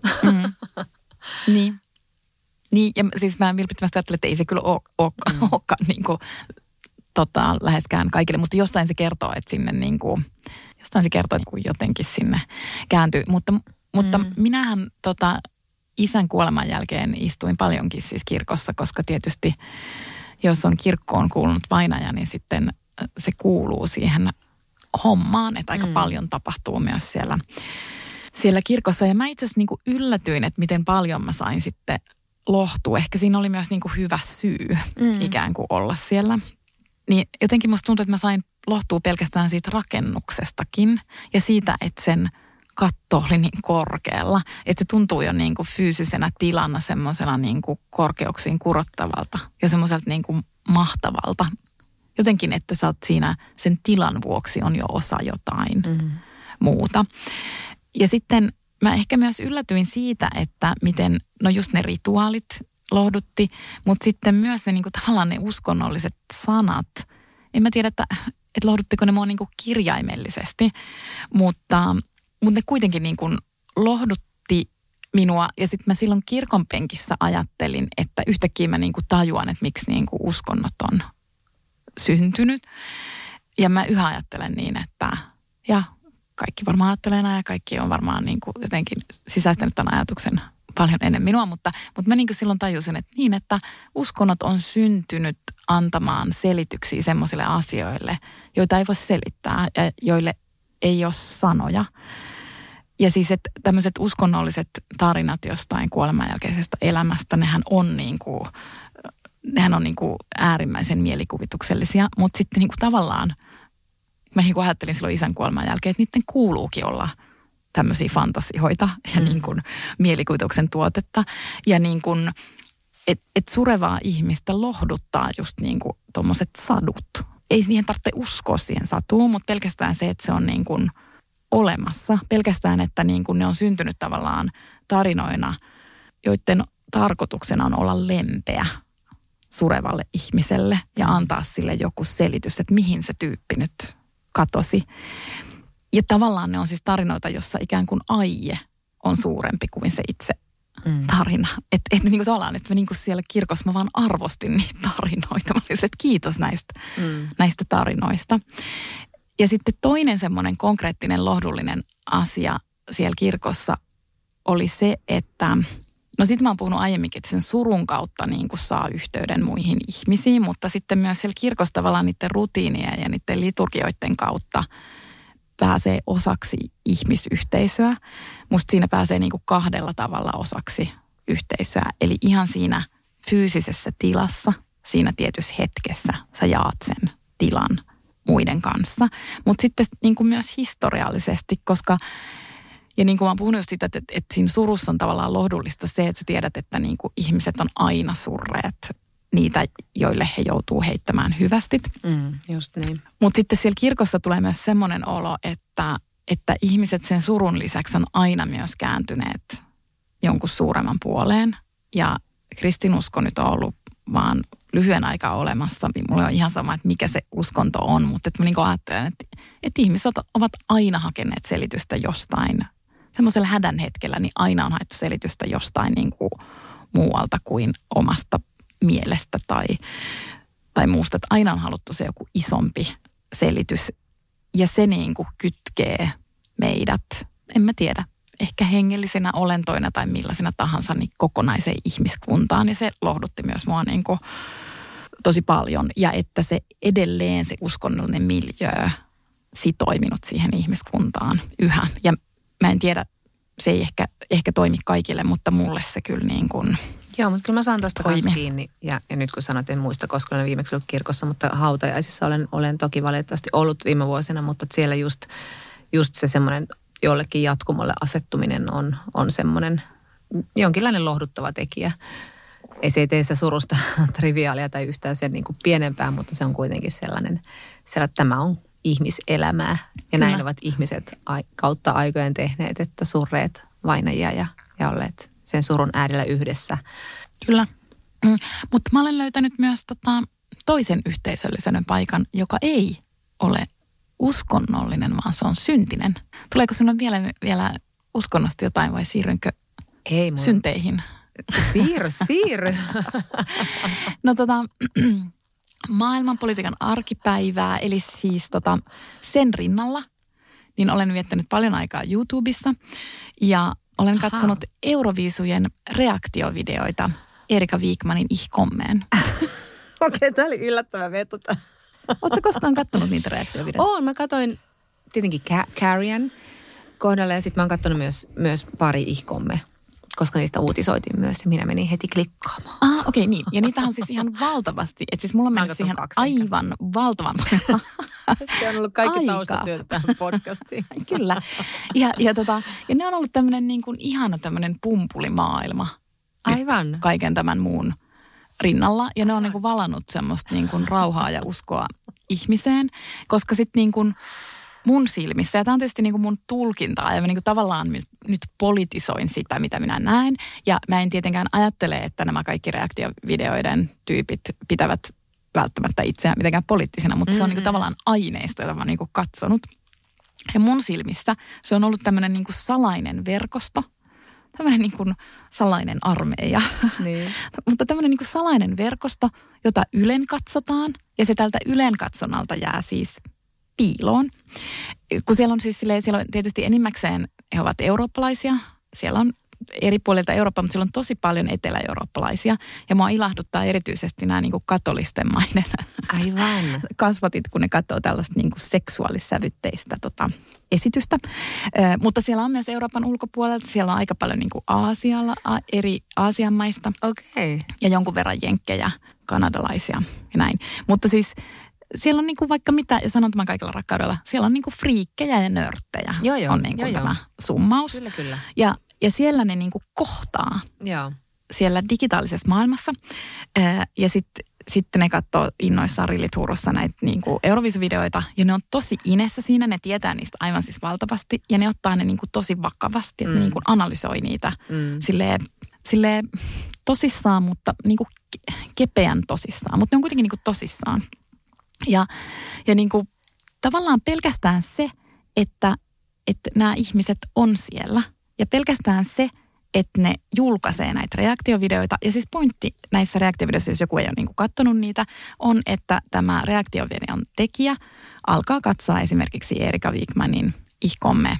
Niin, ja siis mä vilpittömästi ajattelen, että ei se kyllä olekaan niin kuin läheskään kaikille, mutta jostain se kertoo, että sinne niin kuin, jostain se kertoo, että jotenkin sinne kääntyy. Mutta minähän isän kuoleman jälkeen istuin paljonkin siis kirkossa, koska tietysti jos on kirkkoon kuulunut vainaja, niin sitten se kuuluu siihen hommaan, että aika paljon tapahtuu myös siellä kirkossa. Ja mä itse asiassa niin kuin yllätyin, että miten paljon mä sain sitten lohtua. Ehkä siinä oli myös niin kuin hyvä syy ikään kuin olla siellä. Niin jotenkin musta tuntuu, että mä sain lohtua pelkästään siitä rakennuksestakin ja siitä, että sen katto oli niin korkealla. Että se tuntuu jo niin kuin fyysisenä tilana semmoisella niin kuin korkeuksiin kurottavalta ja semmoiselta niin kuin mahtavalta. Jotenkin, että sä oot siinä sen tilan vuoksi on jo osa jotain muuta. Ja sitten mä ehkä myös yllätyin siitä, että miten, no just ne rituaalit lohdutti, mutta sitten myös ne niin kuin tavallaan ne uskonnolliset sanat. En mä tiedä, että lohduttiko ne mua niin kuin kirjaimellisesti, mutta ne kuitenkin niin kuin lohdutti minua. Ja sitten mä silloin kirkonpenkissä ajattelin, että yhtäkkiä mä niin kuin tajuan, että miksi niin kuin uskonnot on syntynyt. Ja mä yhä ajattelen niin, että ja kaikki varmaan ajattelee näin ja kaikki on varmaan niin kuin jotenkin sisäistänyt tämän ajatuksen paljon ennen minua, mutta mä niin kuin silloin tajusin, että niin, että uskonnot on syntynyt antamaan selityksiä semmoisille asioille, joita ei voi selittää ja joille ei ole sanoja. Ja siis, että tämmöiset uskonnolliset tarinat jostain kuoleman jälkeisestä elämästä, nehän on niin kuin äärimmäisen mielikuvituksellisia, mutta sitten niin kuin tavallaan mä niin kuin ajattelin silloin isän kuoleman jälkeen, että niiden kuuluukin olla tämmöisiä fantasioita ja niin kuin mielikuvituksen tuotetta. Ja niin kuin, että surevaa ihmistä lohduttaa just niin kuin tommoset sadut. Ei siihen tarvitse uskoa siihen satuun, mutta pelkästään se, että se on niin kuin olemassa. Pelkästään, että niin kuin ne on syntynyt tavallaan tarinoina, joiden tarkoituksena on olla lempeä surevalle ihmiselle ja antaa sille joku selitys, että mihin se tyyppi nyt katosi. Ja tavallaan ne on siis tarinoita, jossa ikään kuin aie on suurempi kuin se itse tarina. Että niin kuin tavallaan, että niin kuin siellä kirkossa mä vaan arvostin niitä tarinoita. Mä olin sille, että kiitos näistä tarinoista. Ja sitten toinen semmoinen konkreettinen lohdullinen asia siellä kirkossa oli se, että no sitten mä oon puhunut aiemminkin, että sen surun kautta niin kuin saa yhteyden muihin ihmisiin, mutta sitten myös siellä kirkossa tavallaan niiden rutiinien ja niiden liturgioiden kautta pääsee osaksi ihmisyhteisöä. Musta siinä pääsee niin kuin 2 tavalla osaksi yhteisöä. Eli ihan siinä fyysisessä tilassa, siinä tietyssä hetkessä sä jaat sen tilan muiden kanssa. Mutta sitten niin kuin myös historiallisesti, koska ja niin kuin mä oon puhunut just siitä, että siinä surussa on tavallaan lohdullista se, että sä tiedät, että niin kuin ihmiset on aina surreet niitä, joille he joutuu heittämään hyvästit. Just niin. Mutta sitten siellä kirkossa tulee myös semmoinen olo, että ihmiset sen surun lisäksi on aina myös kääntyneet jonkun suuremman puoleen. Ja kristinusko nyt on ollut vaan lyhyen aikaa olemassa. Mulla on ihan sama, että mikä se uskonto on, mutta että mä niin kuin ajattelen, että ihmiset ovat aina hakeneet selitystä jostain. Semmoisella hädän hetkellä niin aina on haettu selitystä jostain niin kuin muualta kuin omasta mielestä tai muusta. Että aina on haluttu se joku isompi selitys ja se niin kuin kytkee meidät, en mä tiedä, ehkä hengellisinä olentoina tai millaisina tahansa niin kokonaiseen ihmiskuntaan. Ja se lohdutti myös mua niin kuin tosi paljon. Ja että se edelleen se uskonnollinen miljöö sitoi minut siihen ihmiskuntaan yhä. Ja mä en tiedä, se ei ehkä toimi kaikille, mutta mulle se kyllä niin kuin Joo, mutta kyllä mä saan tuosta kanssa kiinni. Ja nyt kun sanoit, en muista, koska olen viimeksi ollut kirkossa, mutta hautajaisissa olen toki valitettavasti ollut viime vuosina, mutta siellä just se semmoinen jollekin jatkumolle asettuminen on semmoinen jonkinlainen lohduttava tekijä. Ei se ei tee sitä surusta triviaalia tai yhtään sen niin kuin pienempää, mutta se on kuitenkin sellainen, että tämä on ihmiselämää. Ja Kyllä. Näin ovat ihmiset kautta aikojen tehneet, että surreet vainajia ja olleet sen surun äärellä yhdessä. Kyllä. Mutta mä olen löytänyt myös toisen yhteisöllisen paikan, joka ei ole uskonnollinen, vaan se on syntinen. Tuleeko sinulla vielä uskonnosta jotain vai siirrynkö synteihin? Siirry. No maailmanpolitiikan arkipäivää, eli siis sen rinnalla, niin olen viettänyt paljon aikaa YouTubessa ja olen katsonut Euroviisujen reaktiovideoita Erika Wikmanin Ich Kommeen. Okei, tämä oli yllättävän veto. Oletko koskaan katsonut niitä reaktiovideoita? Mä katsoin tietenkin Carrion kohdalla ja sitten mä oon katsonut myös pari Ich Komme, koska niistä uutisoitiin myös ja minä menin heti klikkaamaan. Okei, niin. Ja niitä on siis ihan valtavasti. Että siis mulla on mennyt siihen aivan valtavan paljon. Se on ollut kaikki taustatyötä tähän podcastiin. Kyllä. Ja ne on ollut tämmöinen niin kuin ihana tämmöinen pumpulimaailma. Aivan. Kaiken tämän muun rinnalla. Ja ne on niin kuin valannut semmoista niin kuin rauhaa ja uskoa ihmiseen. Koska sitten niin kuin mun silmissä, ja tämä on tietysti niin kuin mun tulkintaa, ja mä niin kuin tavallaan nyt politisoin sitä, mitä minä näen. Ja mä en tietenkään ajattele, että nämä kaikki reaktiovideoiden tyypit pitävät välttämättä itseään mitenkään poliittisena, mutta se on niin kuin tavallaan aineisto, jota mä oon niin kuin katsonut. Ja mun silmissä se on ollut tämmöinen niin kuin salainen verkosto, tämmöinen niin kuin salainen armeija. Niin. Mutta tämmöinen niin kuin salainen verkosto, jota Ylen katsotaan, ja se tältä Ylen katsonnalta jää siis piiloon. Kun siellä on siis siellä on tietysti enimmäkseen, he ovat eurooppalaisia, siellä on eri puolilta Eurooppaa, mutta siellä on tosi paljon etelä-eurooppalaisia. Ja mua ilahduttaa erityisesti nämä niin kuin katolisten maiden Aivan. kasvatit, kun ne katsoo tällaista niin kuin seksuaalissävytteistä esitystä. Mutta siellä on myös Euroopan ulkopuolelta, siellä on aika paljon niin kuin eri Aasian maista. Okei. Ja jonkun verran jenkkejä, kanadalaisia ja näin. Mutta siis siellä on niin kuin vaikka mitä, ja sanon tämän kaikilla rakkaudella, siellä on niin kuin friikkejä ja nörttejä. Joo, on niin kuin tämä summaus. Kyllä. Ja siellä ne niin kuin kohtaa. Joo. Siellä digitaalisessa maailmassa. Ja sitten ne katsoo innoissaan rilituurossa näitä niin kuin Euroviisuvideoita. Ja ne on tosi inessä siinä. Ne tietää niistä aivan siis valtavasti. Ja ne ottaa ne niin kuin tosi vakavasti. Että ne niin kuin analysoi niitä silleen tosissaan, mutta niin kuin kepeän tosissaan. Mutta ne on kuitenkin niin kuin tosissaan. Ja niin kuin tavallaan pelkästään se, että nämä ihmiset on siellä. Ja pelkästään se, että ne julkaisee näitä reaktiovideoita. Ja siis pointti näissä reaktiovideoissa, jos joku ei ole niin kuin katsonut niitä, on, että tämä reaktiovideon tekijä alkaa katsoa esimerkiksi Erika Wigmanin Ich komme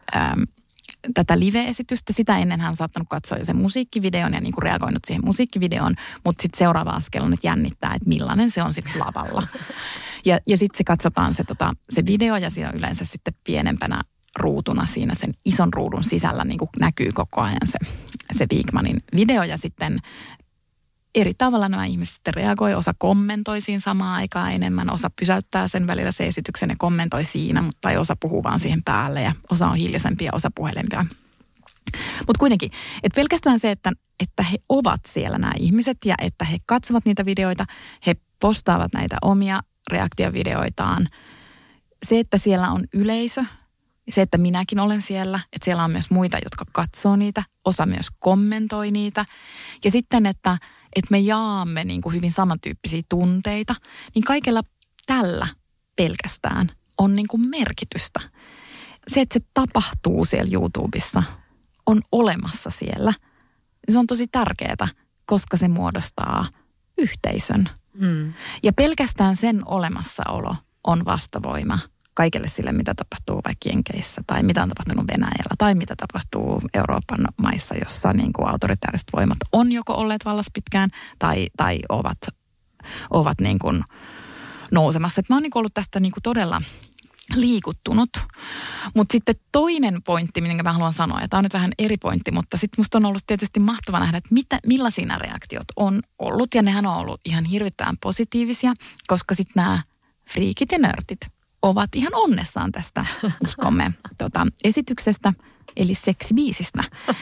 tätä live-esitystä. Sitä ennen hän on saattanut katsoa jo sen musiikkivideon ja niin kuin reagoinut siihen musiikkivideoon, mutta sitten seuraava askel on, että jännittää, että millainen se on sitten lavalla. Ja sitten se katsotaan se video ja siinä on yleensä sitten pienempänä ruutuna siinä sen ison ruudun sisällä niin kuin näkyy koko ajan se Wigmanin video ja sitten eri tavalla nämä ihmiset sitten reagoi. Osa kommentoi siinä samaan aikaan enemmän, osa pysäyttää sen välillä se esityksen ja kommentoi siinä, mutta ei osa puhuu vaan siihen päälle ja osa on hiljaisempia, osa puhelimpia. Mutta kuitenkin, että pelkästään se, että he ovat siellä nämä ihmiset ja että he katsovat niitä videoita, he postaavat näitä omia reaktiovideoitaan. Se, että siellä on yleisö, se, että minäkin olen siellä, että siellä on myös muita, jotka katsoo niitä, osa myös kommentoi niitä. Ja sitten, että me jaamme niin kuin hyvin samantyyppisiä tunteita, niin kaikella tällä pelkästään on niin kuin merkitystä. Se, että se tapahtuu siellä YouTubessa, on olemassa siellä. Se on tosi tärkeää, koska se muodostaa yhteisön. Ja pelkästään sen olemassaolo on vastavoima kaikelle sille, mitä tapahtuu vaikka Jenkeissä tai mitä on tapahtunut Venäjällä tai mitä tapahtuu Euroopan maissa, jossa niin kuin autoritääriset voimat on joko olleet vallassa pitkään tai ovat niin kuin nousemassa. Et mä oon niin kuin ollut tästä niin kuin todella liikuttunut. Mutta sitten toinen pointti, minkä mä haluan sanoa, ja tämä on nyt vähän eri pointti, mutta sitten musta on ollut tietysti mahtava nähdä, että millaisia nämä reaktiot on ollut. Ja nehän on ollut ihan hirvittävän positiivisia, koska sitten nämä friikit ja nörtit ovat ihan onnessaan tästä esityksestä, eli seksibiisistä.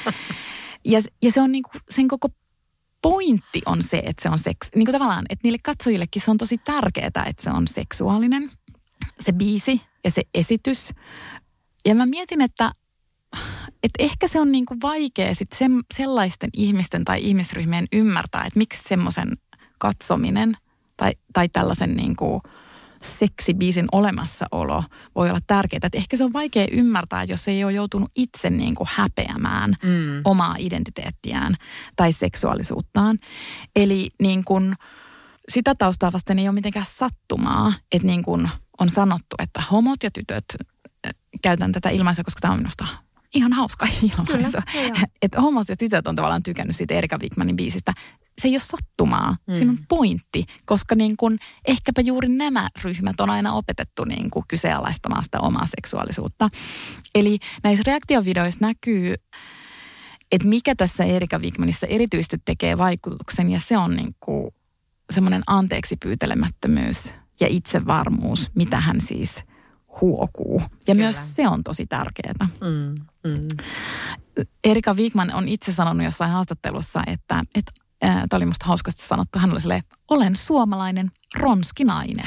Ja se on niinku, sen koko pointti on se, että se on niinku tavallaan, että niille katsojillekin se on tosi tärkeää, että se on seksuaalinen, se biisi ja se esitys. Ja mä mietin, että ehkä se on niinku vaikea sit sellaisten ihmisten tai ihmisryhmien ymmärtää, että miksi semmoisen katsominen tai tällaisen niinku seksibiisin olemassaolo voi olla tärkeää. Että ehkä se on vaikea ymmärtää, jos ei ole joutunut itse niin kuin häpeämään omaa identiteettiään tai seksuaalisuuttaan. Eli niin kuin sitä taustaa vasten ei ole mitenkään sattumaa, että niin kuin on sanottu, että homot ja tytöt, käytän tätä ilmaisua, koska tämä on minusta ihan hauska ilmaisu. Että homot ja tytöt on tavallaan tykännyt siitä Erika Wigmanin biisistä. Se ei ole sattumaa, siinä on pointti, koska niin kun, ehkäpä juuri nämä ryhmät on aina opetettu niin kun kyseenalaistamaan sitä omaa seksuaalisuutta. Eli näissä reaktiovideoissa näkyy, että mikä tässä Erika Wigmanissa erityisesti tekee vaikutuksen, ja se on niin kun semmoinen anteeksi pyytelemättömyys ja itsevarmuus, mitä hän siis huokuu. Ja kyllä, myös se on tosi tärkeää. Erika Wigman on itse sanonut jossain haastattelussa, että tämä oli musta hauskasti sanottu. Hän oli silleen, olen suomalainen ronskinainen.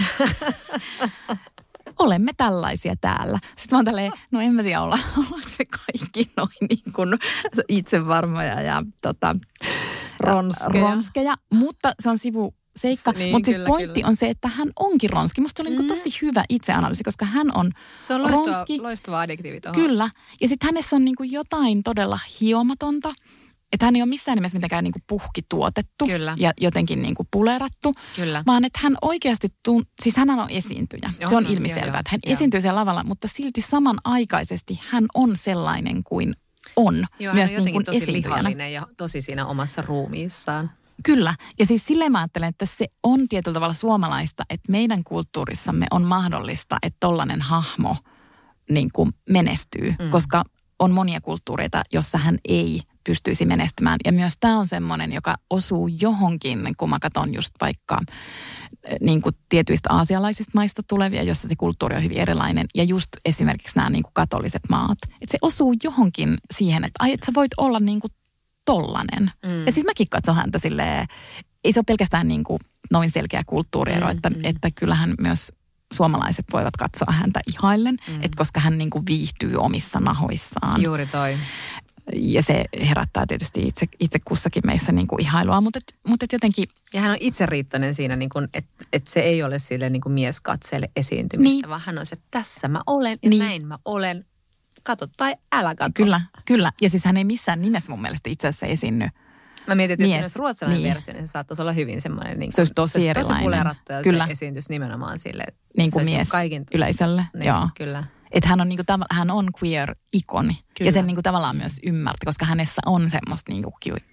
Olemme tällaisia täällä. Sitten mä oon tälleen, no en mä tiedä ollaanko se kaikki noin niin kuin itsevarmoja ja ronskeja. Mutta se on sivuseikka. Niin, mutta siis pointti on se, että hän onkin ronski. Musta oli niin tosi hyvä itseanalyysi, koska hän on se on ronski. Loistava adjektiivi tuohon. Kyllä. Ja sitten hänessä on niin kuin jotain todella hiomatonta. Että hän ei ole missään nimessä mitenkään niin kuin puhkituotettu ja jotenkin niin kuin pulerattu, vaan että hän oikeasti, siis hän on esiintyjä. Se on ilmiselvää, että hän esiintyy siellä lavalla, mutta silti samanaikaisesti hän on sellainen kuin on. Joo, myös hän on niin kuin tosi esiintyjänä. lihallinen ja tosi siinä omassa ruumiissaan. Kyllä. Ja siis silleen mä ajattelen, että se on tietyllä tavalla suomalaista, että meidän kulttuurissamme on mahdollista, että tollainen hahmo niin kuin menestyy, koska on monia kulttuureita, jossa hän ei pystyisi menestymään. Ja myös tämä on semmoinen, joka osuu johonkin, kun mä katson just vaikka niin kuin tietyistä aasialaisista maista tulevia, jossa se kulttuuri on hyvin erilainen. Ja just esimerkiksi nämä niin kuin katoliset maat. Että se osuu johonkin siihen, että ai, että sä voit olla niin kuin tollanen. Ja siis mäkin katson häntä silleen, ei se ole pelkästään niin kuin noin selkeä kulttuuriero, että kyllähän myös suomalaiset voivat katsoa häntä ihaillen, että koska hän niin kuin viihtyy omissa nahoissaan. Juuri toi. Ja se herättää tietysti itse kussakin meissä niin kuin ihailua, mutta jotenkin... Ja hän on itseriittoinen siinä, niin että se ei ole sille niin kuin mieskatseelle esiintymistä, niin. Vaan hän on se, että tässä mä olen ja näin mä olen. Kato tai älä katso. Kyllä. Ja siis hän ei missään nimessä mun mielestä itse asiassa esiinny. Mä mietin, että jos se olisi ruotsalainen versio, niin se saattaisi olla hyvin semmoinen... Niin kuin, se olisi tosi erilainen. Tosi pulerattu ja se esiintyisi nimenomaan silleen... Niin kuin mies yleisölle. Niin, joo. Kyllä. Että hän on, niinku, hän on queer-ikoni. Kyllä. Ja sen niinku, tavallaan myös ymmärtää, koska hänessä on semmoista niinku,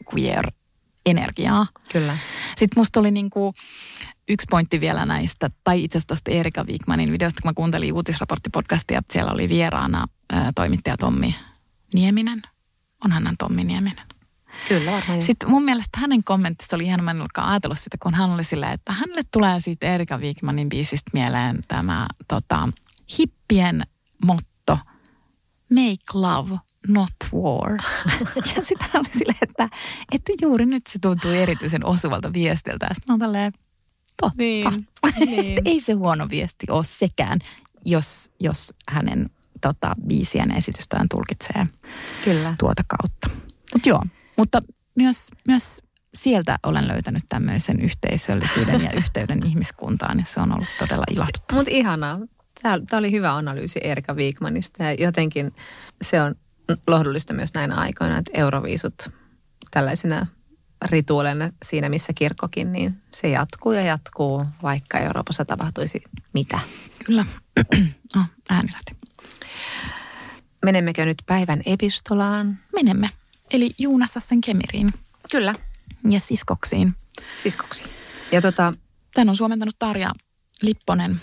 queer-energiaa. Kyllä. Sitten musta oli niinku, yksi pointti vielä näistä, tai itse asiassa tuosta Erika Wigmanin videosta, kun mä kuuntelin Uutisraportti-podcastia, siellä oli vieraana toimittaja Tommi Nieminen. Onhan hän Tommi Nieminen. Kyllä, varmaan. Sitten mun mielestä hänen kommentissa oli ihan, mä en olekaan ajatellut sitä, kun hän oli silleen, että hänelle tulee siitä Erika Wigmanin biisistä mieleen tämä hippien motto, make love, not war. Ja sitten hän oli silleen, että juuri nyt se tuntuu erityisen osuvalta viestiltä. Ja sitten on tälleen, totta. Niin. Ei se huono viesti ole sekään, jos hänen biisien esitystään tulkitsee Kyllä. tuota kautta. Mutta myös sieltä olen löytänyt tämmöisen yhteisöllisyyden ja yhteyden ihmiskuntaan, ja se on ollut todella ilahduttavaa. Mutta ihanaa. Tämä oli hyvä analyysi Erika Wigmanista, ja jotenkin se on lohdullista myös näinä aikoina, että Euroviisut tällaisena rituaalina siinä, missä kirkkokin, niin se jatkuu, vaikka Euroopassa tapahtuisi mitä. Kyllä. Ääni lähti. Menemmekö nyt päivän epistolaan? Menemme. Eli Joona Sassen Kemiriin. Kyllä. Ja siskoksiin. Ja tämän on suomentanut Tarja Lipponen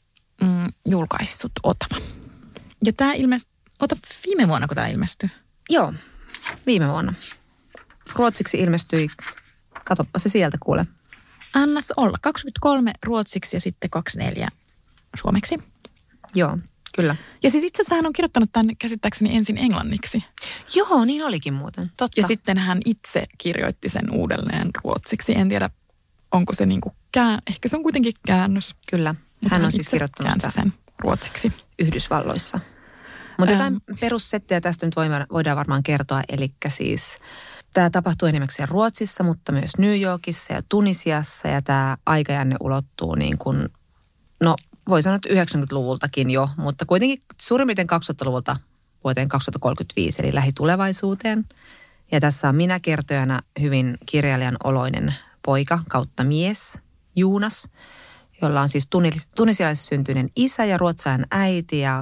julkaissut Otava. Ja tämä viime vuonna, kun tämä ilmestyi. Joo, viime vuonna. Ruotsiksi ilmestyi, katoppa se sieltä kuule. Annas olla. 23 ruotsiksi ja sitten 24 suomeksi. Joo, kyllä. Ja siis itse asiassa hän on kirjoittanut tämän käsittääkseni ensin englanniksi. Joo, niin olikin muuten, totta. Ja sitten hän itse kirjoitti sen uudelleen ruotsiksi. En tiedä, onko se niinku ehkä se on kuitenkin käännös. Kyllä, hän on siis kirjoittanut sitä sen ruotsiksi. Yhdysvalloissa. Mutta jotain perussettejä tästä nyt voidaan varmaan kertoa. Eli siis tämä tapahtuu enimmäkseen Ruotsissa, mutta myös New Yorkissa ja Tunisiassa. Ja tämä aikajänne ulottuu niin kuin, no voi sanoa, että 90-luvultakin jo, mutta kuitenkin suurin piirtein 2000-luvulta vuoteen 2035, eli lähitulevaisuuteen. Ja tässä on minä kertojana hyvin kirjailijan oloinen poika kautta mies, Joonas, jolla on siis tunisialaissyntyinen isä ja ruotsalainen äiti ja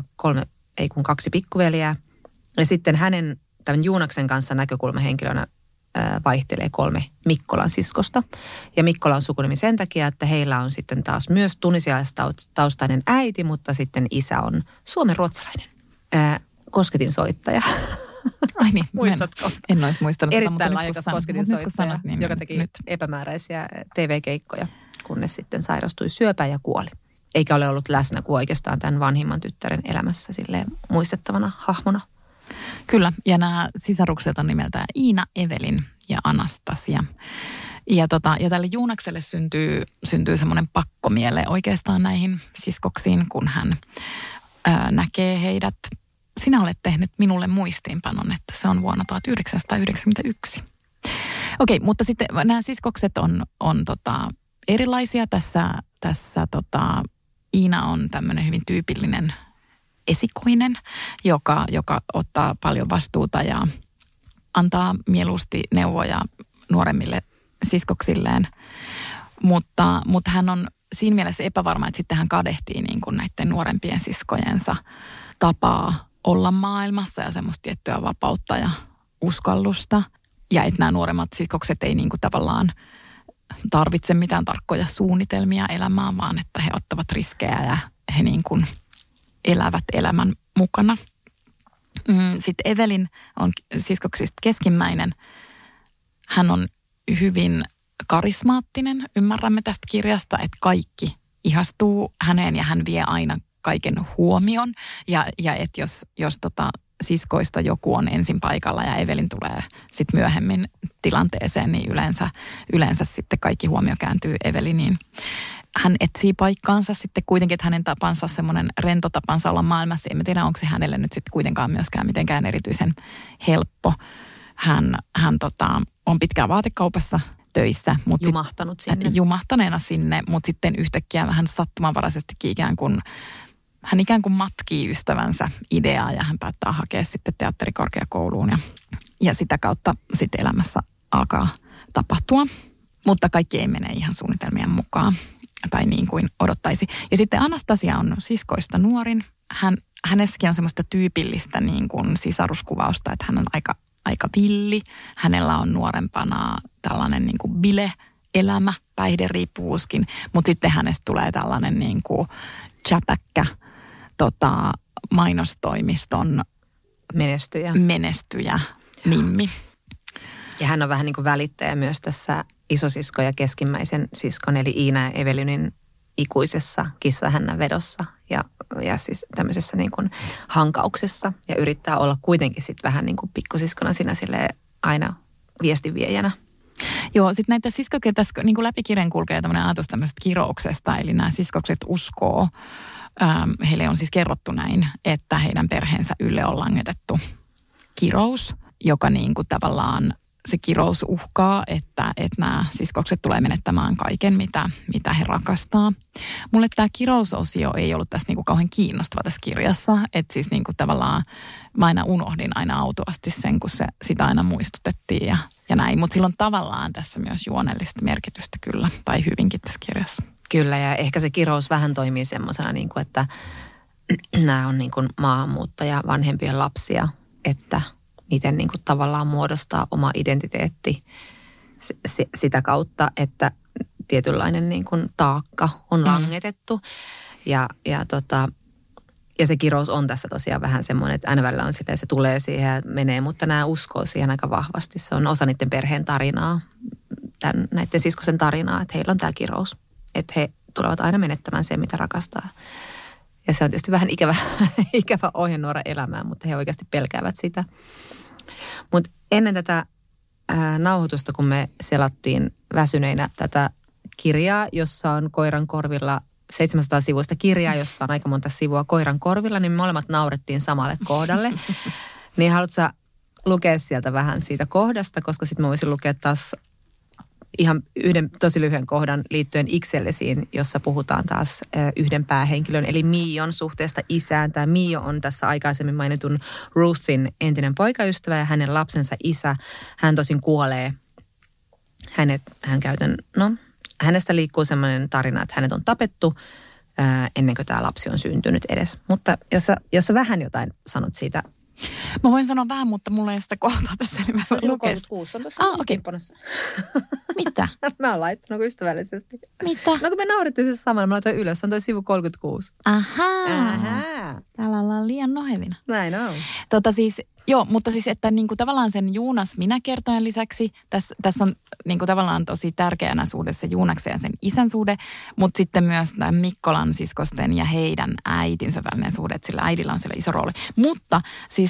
2 pikkuveliä. Ja sitten tämän Joonaksen kanssa näkökulmahenkilönä vaihtelee 3 Mikkolan siskosta. Ja Mikkola on sukunimi sen takia, että heillä on sitten taas myös tunisialaistaustainen äiti, mutta sitten isä on suomenruotsalainen kosketinsoittaja. Ai niin, muistatko? En olisi muistanut. Erittäin laajakas kosketinsoittaja, niin, joka teki epämääräisiä TV-keikkoja, kunnes sitten sairastui syöpään ja kuoli. Eikä ole ollut läsnä kuin oikeastaan tämän vanhimman tyttären elämässä silleen muistettavana hahmona. Kyllä, ja nämä sisarukset on nimeltään Iina, Evelin ja Anastasia. Ja tälle Joonakselle syntyy semmoinen pakkomiele oikeastaan näihin siskoksiin, kun hän näkee heidät. Sinä olet tehnyt minulle muistiinpanon, että se on vuonna 1991. Okei, mutta sitten nämä siskokset on erilaisia. Tässä Iina on tämmöinen hyvin tyypillinen esikoinen, joka ottaa paljon vastuuta ja antaa mieluusti neuvoja nuoremmille siskoksilleen. Mutta hän on siinä mielessä epävarma, että sitten hän kadehtii niin kuin näiden nuorempien siskojensa tapaa olla maailmassa ja semmoista tiettyä vapautta ja uskallusta. Ja että nämä nuoremmat siskokset ei niin kuin tavallaan tarvitse mitään tarkkoja suunnitelmia elämään, vaan että he ottavat riskejä ja he niin kuin elävät elämän mukana. Sitten Evelyn on siskoksista keskimmäinen. Hän on hyvin karismaattinen. Ymmärrämme tästä kirjasta, että kaikki ihastuu häneen ja hän vie aina kaiken huomion. Ja että jos siskoista joku on ensin paikalla ja Evelyn tulee sitten myöhemmin tilanteeseen, niin yleensä sitten kaikki huomio kääntyy Evelyniin. Hän etsii paikkaansa sitten kuitenkin, että hänen tapansa, semmoinen rento tapansa olla maailmassa. En tiedä, onko se hänelle nyt sitten kuitenkaan myöskään mitenkään erityisen helppo. Hän on pitkään vaatekaupassa töissä. Jumahtaneena sinne, mutta sitten yhtäkkiä vähän sattumanvaraisestikin hän ikään kuin matkii ystävänsä ideaa ja hän päättää hakea sitten teatterikorkeakouluun ja sitä kautta sitten elämässä alkaa tapahtua. Mutta kaikki ei mene ihan suunnitelmien mukaan tai niin kuin odottaisi. Ja sitten Anastasia on siskoista nuorin. Hänessäkin on semmoista tyypillistä niin kuin sisaruskuvausta, että hän on aika villi. Hänellä on nuorempana tällainen niin kuin bile-elämä, päihderiippuvuuskin, mutta sitten hänestä tulee tällainen niin kuin chäpäkkä mainostoimiston menestyjä Mimmi. Ja hän on vähän niin kuin välittäjä myös tässä isosisko ja keskimmäisen siskon, eli Iina ja Evelynin ikuisessa kissahännän vedossa ja siis tämmöisessä niin kuin hankauksessa. Ja yrittää olla kuitenkin sitten vähän niin kuin pikkusiskona siinä silleen aina viestinviejänä. Joo, sitten näitä siskoja tässä niin kuin läpi kirjan kulkee tämmöinen ajatus tämmöisestä kirouksesta, eli nämä siskokset uskoo. Heille on siis kerrottu näin, että heidän perheensä ylle on langetettu kirous, joka niin kuin tavallaan se kirous uhkaa, että nämä siskokset tulee menettämään kaiken, mitä he rakastaa. Mulle tämä kirousosio ei ollut tässä niin kuin kauhean kiinnostava tässä kirjassa, että siis niin kuin tavallaan mä aina unohdin aina autuasti sen, kun sitä aina muistutettiin ja näin. Mutta silloin tavallaan tässä myös juonellista merkitystä kyllä, tai hyvinkin tässä kirjassa. Kyllä, ja ehkä se kirous vähän toimii semmoisena, niin kuin, että nämä on niin kuin maahanmuuttaja vanhempien lapsia, että miten niin kuin tavallaan muodostaa oma identiteetti sitä kautta, että tietynlainen niin kuin taakka on langetettu. Ja se kirous on tässä tosiaan vähän semmoinen, että aina välillä on silleen, se tulee siihen ja menee, mutta nämä uskoo siihen aika vahvasti. Se on osa niiden perheen tarinaa, näiden siskosen tarinaa, että heillä on tämä kirous. Että he tulevat aina menettämään sen, mitä rakastaa. Ja se on tietysti vähän ikävä ohjenuora elämään, mutta he oikeasti pelkäävät sitä. Mutta ennen tätä nauhoitusta, kun me selattiin väsyneinä tätä kirjaa, jossa on koiran korvilla 700 sivuista kirjaa, jossa on aika monta sivua koiran korvilla, niin me molemmat naurettiin samalle kohdalle. Niin haluatko lukea sieltä vähän siitä kohdasta, koska sitten mä voisin lukea taas ihan yhden tosi lyhyen kohdan liittyen Ixellesiin, jossa puhutaan taas yhden päähenkilön, eli Mion suhteesta isään. Tämä Mio on tässä aikaisemmin mainitun Ruthin entinen poikaystävä ja hänen lapsensa isä. Hän tosin kuolee. Hänestä liikkuu sellainen tarina, että hänet on tapettu ennen kuin tämä lapsi on syntynyt edes. Mutta jos sä vähän jotain sanot siitä. Mä voin sanoa vähän, mutta mulla ei ole sitä kohtaa tässä, niin mä voin lukea. 36 on tuossa muistiinpanossa. Mitä? Mä oon laittanut ystävällisesti. Mitä? No kun me naurittiin se samalla, mä laitoin ylös. Se on toi sivu 36. Ahaa. Täällä ollaan liian nohevina. Näin on. Mutta siis, että niinku tavallaan sen Juunas minä-kertojan lisäksi, tässä on niinku tavallaan tosi tärkeänä suhde se Juunaksen ja sen isän suhde, mutta sitten myös tämän Mikkolan siskosten ja heidän äitinsä välinen suhde, että sillä äidillä on siellä iso rooli. Mutta siis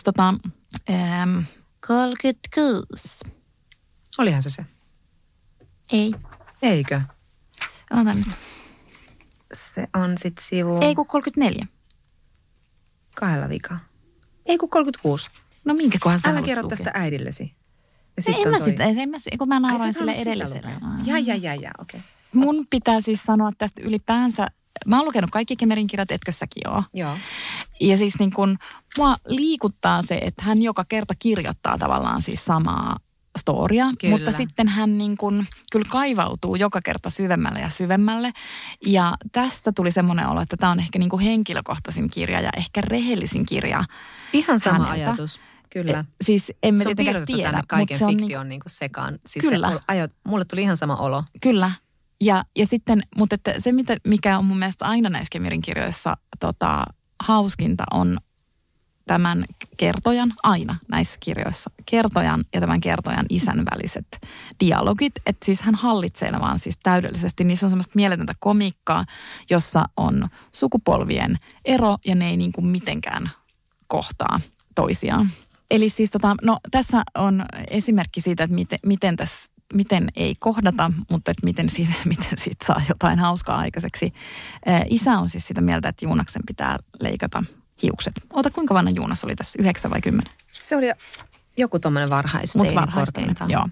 36. Olihan se. Ei. Eikö? Ota nyt. Se on sitten sivu... Ei kun 34. 2 vikaa. Ei kun 36. No minkä kohan sä älä kerro tästä äidillesi. Kun mä nauroin sille edelliselle. Okei. Mun pitää siis sanoa tästä ylipäänsä, mä oon lukenut kaikki Kemerin kirjat, etkö säkin oo? Joo. Ja siis niin kun mua liikuttaa se, että hän joka kerta kirjoittaa tavallaan siis samaa storia, mutta sitten hän niin kun kyllä kaivautuu joka kerta syvemmälle ja syvemmälle. Ja tästä tuli semmoinen olo, että tämä on ehkä niin kuin henkilökohtaisin kirja ja ehkä rehellisin kirja. Ihan sama häneltä. Ajatus, kyllä. Siis emme se on tietenkään tiedä. Tänne kaiken mutta fiktion niin kuin sekaan. Siis kyllä. Mulle tuli ihan sama olo. Kyllä. Ja sitten, mutta että se mikä on mun mielestä aina näissä Kemerin kirjoissa hauskinta on tämän kertojan aina näissä kirjoissa. Kertojan ja tämän kertojan isän väliset dialogit. Että siis hän hallitsee ne vaan siis täydellisesti. Niissä on semmoista mieletöntä komiikkaa, jossa on sukupolvien ero ja ne ei niin kuin mitenkään kohtaa toisiaan. Eli siis tässä on esimerkki siitä, että miten ei kohdata, mutta että miten siitä saa jotain hauskaa aikaiseksi. Isä on siis sitä mieltä, että Joonaksen pitää leikata hiukset. Oota, kuinka vanha Joonas oli tässä? 9 vai 10? Se oli joku tommoinen varhaisteini korkeintaan. Joo.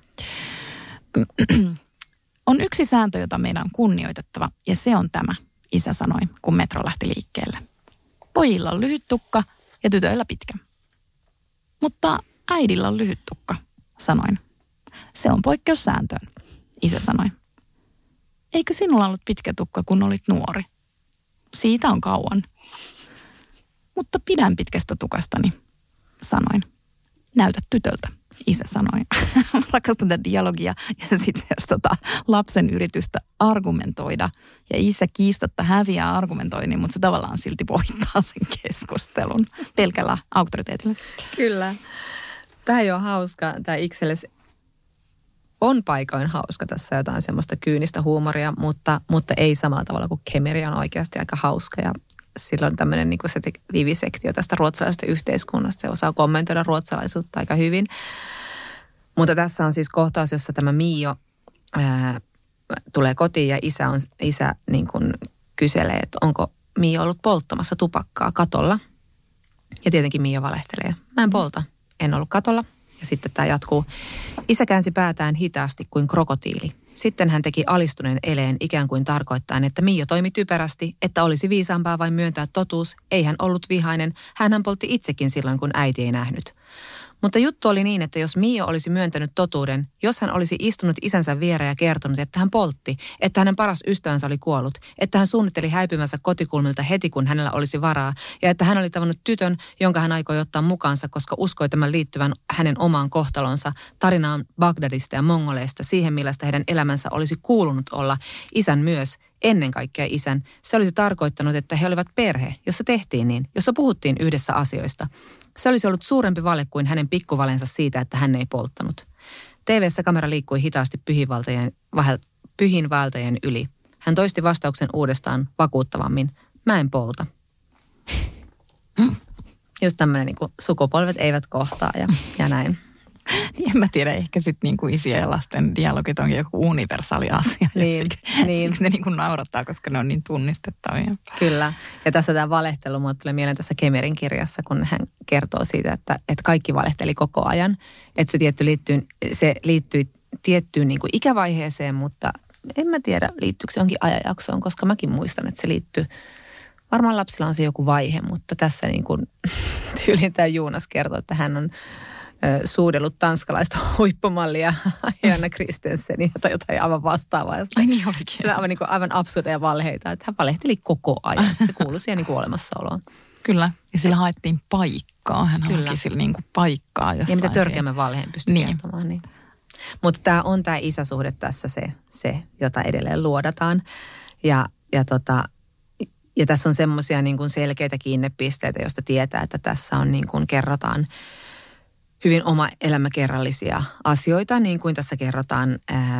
On yksi sääntö, jota meidän on kunnioitettava, ja se on tämä, isä sanoi, kun metro lähti liikkeelle. Pojilla on lyhyt tukka ja tytöillä pitkä. Mutta äidillä on lyhyt tukka, sanoin. Se on poikkeus sääntöön, isä sanoi. Eikö sinulla ollut pitkä tukka, kun olit nuori? Siitä on kauan. Mutta pidän pitkästä tukastani, sanoin. Näytä tytöltä, isä sanoi. Rakastan tätä dialogia ja sitten myös lapsen yritystä argumentoida. Ja isä kiistatta häviää argumentoinnin, mutta se tavallaan silti voittaa sen keskustelun pelkällä auktoriteetilla. Kyllä. Tämä ei ole hauska. Tämä Ixelles on paikoin hauska. Tässä jotain semmoista kyynistä huumoria, mutta ei samalla tavalla kuin Kemeri on oikeasti aika hauska. Ja sillä on tämmöinen niin kuin se vivisektio tästä ruotsalaisesta yhteiskunnasta. Se osaa kommentoida ruotsalaisuutta aika hyvin. Mutta tässä on siis kohtaus, jossa tämä Mio tulee kotiin ja isä niin kuin kyselee, että onko Mio ollut polttamassa tupakkaa katolla. Ja tietenkin Mio valehtelee. Mä en polta, en ollut katolla. Ja sitten tämä jatkuu. Isä käänsi päätään hitaasti kuin krokotiili. Sitten hän teki alistuneen eleen ikään kuin tarkoittaen, että Mio toimi typerästi, että olisi viisaampaa vain myöntää totuus. Ei hän ollut vihainen. Hänhän poltti itsekin silloin, kun äiti ei nähnyt. Mutta juttu oli niin, että jos Mio olisi myöntänyt totuuden, jos hän olisi istunut isänsä viereen ja kertonut, että hän poltti, että hänen paras ystävänsä oli kuollut, että hän suunnitteli häipymänsä kotikulmilta heti, kun hänellä olisi varaa, ja että hän oli tavannut tytön, jonka hän aikoi ottaa mukaansa, koska uskoi tämän liittyvän hänen omaan kohtalonsa, tarinaan Bagdadista ja mongoleista, siihen millaista heidän elämänsä olisi kuulunut olla, isän myös, ennen kaikkea isän. Se olisi tarkoittanut, että he olivat perhe, jossa tehtiin niin, jossa puhuttiin yhdessä asioista. Se olisi ollut suurempi vale kuin hänen pikkuvalensa siitä, että hän ei polttanut. TV:ssä kamera liikkui hitaasti pyhinvaeltajien yli. Hän toisti vastauksen uudestaan vakuuttavammin. Mä en polta. Just tämmöinen niin kuin sukupolvet eivät kohtaa ja näin. Niin en mä tiedä, ehkä sitten niinku isien ja lasten dialogit onkin joku universaali asia. Niin. Siksi ne niinku naurattaa, koska ne on niin tunnistettavia. Kyllä. Ja tässä tämä valehtelu, mulle tulee mieleen tässä Kemerin kirjassa, kun hän kertoo siitä, että kaikki valehteli koko ajan. Että se liittyy tiettyyn niinku ikävaiheeseen, mutta en mä tiedä, liittyykö se jonkin ajanjaksoon, koska mäkin muistan, että se liittyy. Varmaan lapsilla on se joku vaihe, mutta tässä niin kuin tyyliin tämä Joonas kertoo, että hän on suudellut tanskalaista huippumallia Johanna Kristensenia tai jotain aivan vastaavaa. Ai niin olikin. Se on aivan absurdeja valheita, että hän valehteli koko ajan. Se kuului siihen niin kuin olemassaoloon. Kyllä, ja sillä haettiin paikkaa. Hän haki sillä niin kuin paikkaa jossain. Ja mitä törkeämmän valheen pystyi kertomaan. Niin. Mutta tämä on tämä isäsuhde tässä se, jota edelleen luodataan. Ja tässä on semmoisia niin kuin selkeitä kiinnepisteitä, joista tietää, että tässä on niin kuin kerrotaan hyvin oma elämäkerrallisia asioita, niin kuin tässä kerrotaan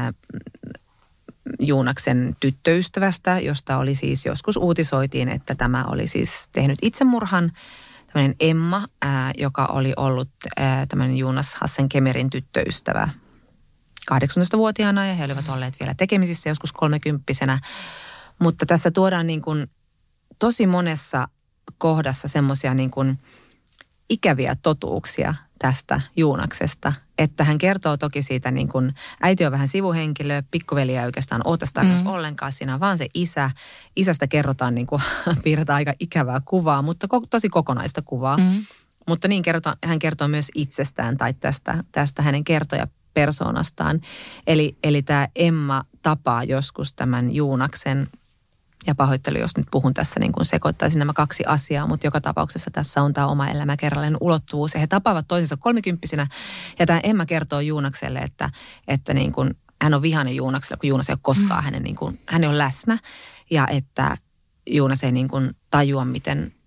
Joonaksen tyttöystävästä, josta oli siis joskus uutisoitiin, että tämä oli siis tehnyt itsemurhan. Tämmöinen Emma, joka oli ollut tämmöinen Joonas Hassen Kemerin tyttöystävä 18-vuotiaana ja he olivat olleet vielä tekemisissä joskus 30-vuotiaana. Mutta tässä tuodaan niin kuin tosi monessa kohdassa semmoisia niin kuin ikäviä totuuksia tästä Joonaksesta, että hän kertoo toki siitä niin kuin, äiti on vähän sivuhenkilö, pikkuveli ei oikeastaan ole tässä tarinassa ollenkaan, siinä on vaan se isä. Isästä kerrotaan niin kuin, piirretään aika ikävää kuvaa, mutta tosi kokonaista kuvaa. Mutta niin hän kertoo myös itsestään tai tästä hänen kertojapersoonastaan. Eli tämä Emma tapaa joskus tämän Joonaksen. Ja pahoittelu, jos nyt puhun tässä niin kuin sekoittaisin nämä kaksi asiaa, mutta joka tapauksessa tässä on tämä oma elämäkerrallinen ulottuvuus. Ja he tapaavat toisensa 30-vuotiaana ja tämä Emma kertoo Joonakselle, että niin kuin hän on vihainen Joonakselle, kun Joonas ei ole koskaan hän ei ole läsnä. Ja että Joonas ei niin kuin tajua,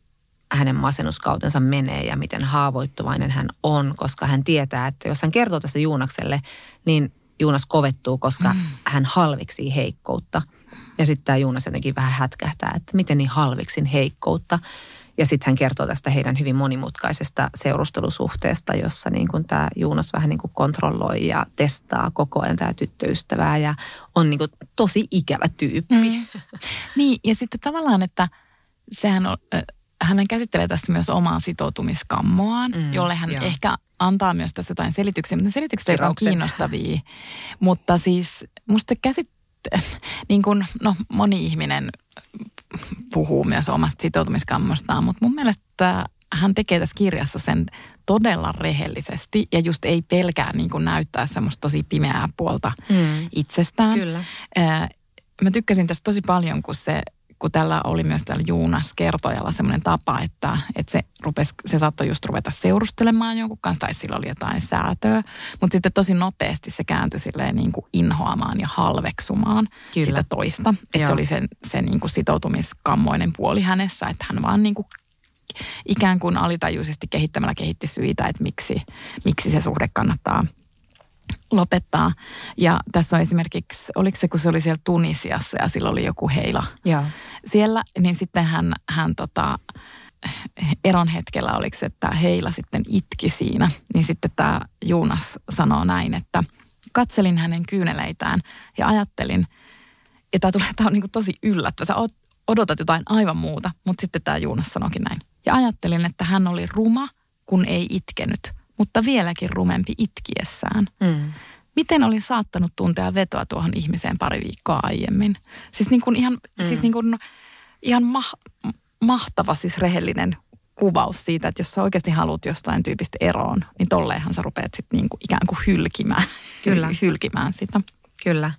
hänen masennuskautensa menee ja miten haavoittuvainen hän on, koska hän tietää, että jos hän kertoo tästä Joonakselle, niin Joonas kovettuu, koska hän halviksii heikkoutta. Ja sitten tämä Joonas jotenkin vähän hätkähtää, että miten niin halviksin heikkoutta. Ja sitten hän kertoo tästä heidän hyvin monimutkaisesta seurustelusuhteesta, jossa niin kuin tämä Joonas vähän niin kuin kontrolloi ja testaa koko ajan tämä tyttöystävää ja on niin kuin tosi ikävä tyyppi. Niin, ja sitten tavallaan, että sehän on, hän käsittelee tässä myös omaa sitoutumiskammoaan, jolle hän ehkä antaa myös tässä jotain selityksiä, mutta ne selitykset eivät ole kiinnostavia. Mutta siis musta niin kuin, moni ihminen puhuu myös omasta sitoutumiskammostaan, mutta mun mielestä hän tekee tässä kirjassa sen todella rehellisesti ja just ei pelkää niin kuin näyttää semmoista tosi pimeää puolta itsestään. Kyllä. Mä tykkäsin tästä tosi paljon, kun tällä oli myös täällä Joonas-kertojalla semmoinen tapa, että se saattoi just ruveta seurustelemaan jonkun kanssa, tai sillä oli jotain säätöä, mutta sitten tosi nopeasti se kääntyi silleen niin kuin inhoamaan ja halveksumaan sitä toista. Että se oli se niin kuin sitoutumiskammoinen puoli hänessä, että hän vaan niin kuin ikään kuin alitajuisesti kehittämällä kehitti syitä, että miksi se suhde kannattaa lopettaa. Ja tässä on esimerkiksi, oliko se, kun se oli siellä Tunisiassa ja sillä oli joku heila siellä, niin sitten hän eron hetkellä, oliko se, että heila sitten itki siinä, niin sitten tämä Joonas sanoo näin, että katselin hänen kyyneleitään ja ajattelin, ja tämä on niin kuin tosi yllättävä. Sä odotat jotain aivan muuta, mutta sitten tämä Joonas sanoikin näin. Ja ajattelin, että hän oli ruma, kun ei itkenyt, mutta vieläkin rumempi itkiessään. Miten olin saattanut tuntea vetoa tuohon ihmiseen pari viikkoa aiemmin? Siis niin kuin ihan mahtava siis rehellinen kuvaus siitä, että jos sä oikeasti haluat jostain tyypistä eroon, niin tolleenhan sä rupeat sitten niin kuin ikään kuin hylkimään sitä. Kyllä.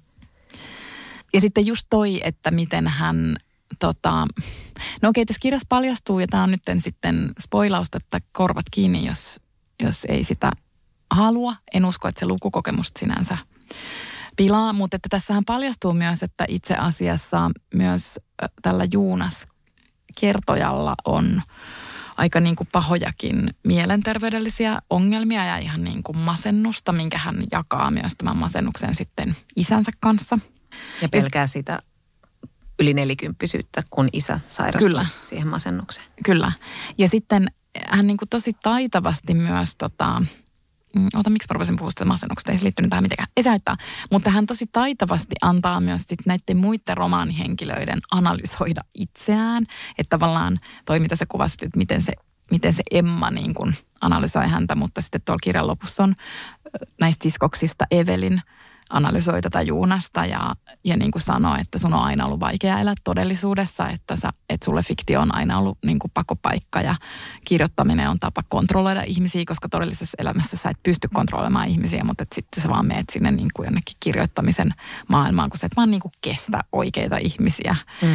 Ja sitten just toi, että miten hän no okei, tässä kirjassa paljastuu, ja tämä on nyt sitten spoilausta, että korvat kiinni, jos ei sitä halua. En usko, että se lukukokemusta sinänsä pilaa, mutta että tässähän paljastuu myös, että itse asiassa myös tällä Joonas-kertojalla on aika niin kuin pahojakin mielenterveydellisiä ongelmia ja ihan niin kuin masennusta, minkä hän jakaa myös tämän masennuksen sitten isänsä kanssa. Ja pelkää sitä yli 40-syyttä, kun isä sairastui siihen masennukseen. Kyllä. Ja sitten hän niin kuin tosi taitavasti myös miksi mä rupesin puhumaan sitä masennuksesta, ei se liittynyt tähän mitenkään. Ei se haittaa. Mutta hän tosi taitavasti antaa myös sit näiden muiden romaanihenkilöiden analysoida itseään. Että tavallaan toi, mitä sä kuvasit, että miten se Emma niin kuin analysoi häntä, mutta sitten tuolla kirjan lopussa on näistä siskoksista Evelyn analysoi tätä Joonasta ja niin kuin sanoo, että sun on aina ollut vaikea elää todellisuudessa, että sulle fiktio on aina ollut niin kuin pakopaikka ja kirjoittaminen on tapa kontrolloida ihmisiä, koska todellisessa elämässä sä et pysty kontrolloimaan ihmisiä, mutta sitten sä vaan meet sinne niin kuin jonnekin kirjoittamisen maailmaan, kun sä et vaan niin kuin kestä oikeita ihmisissä.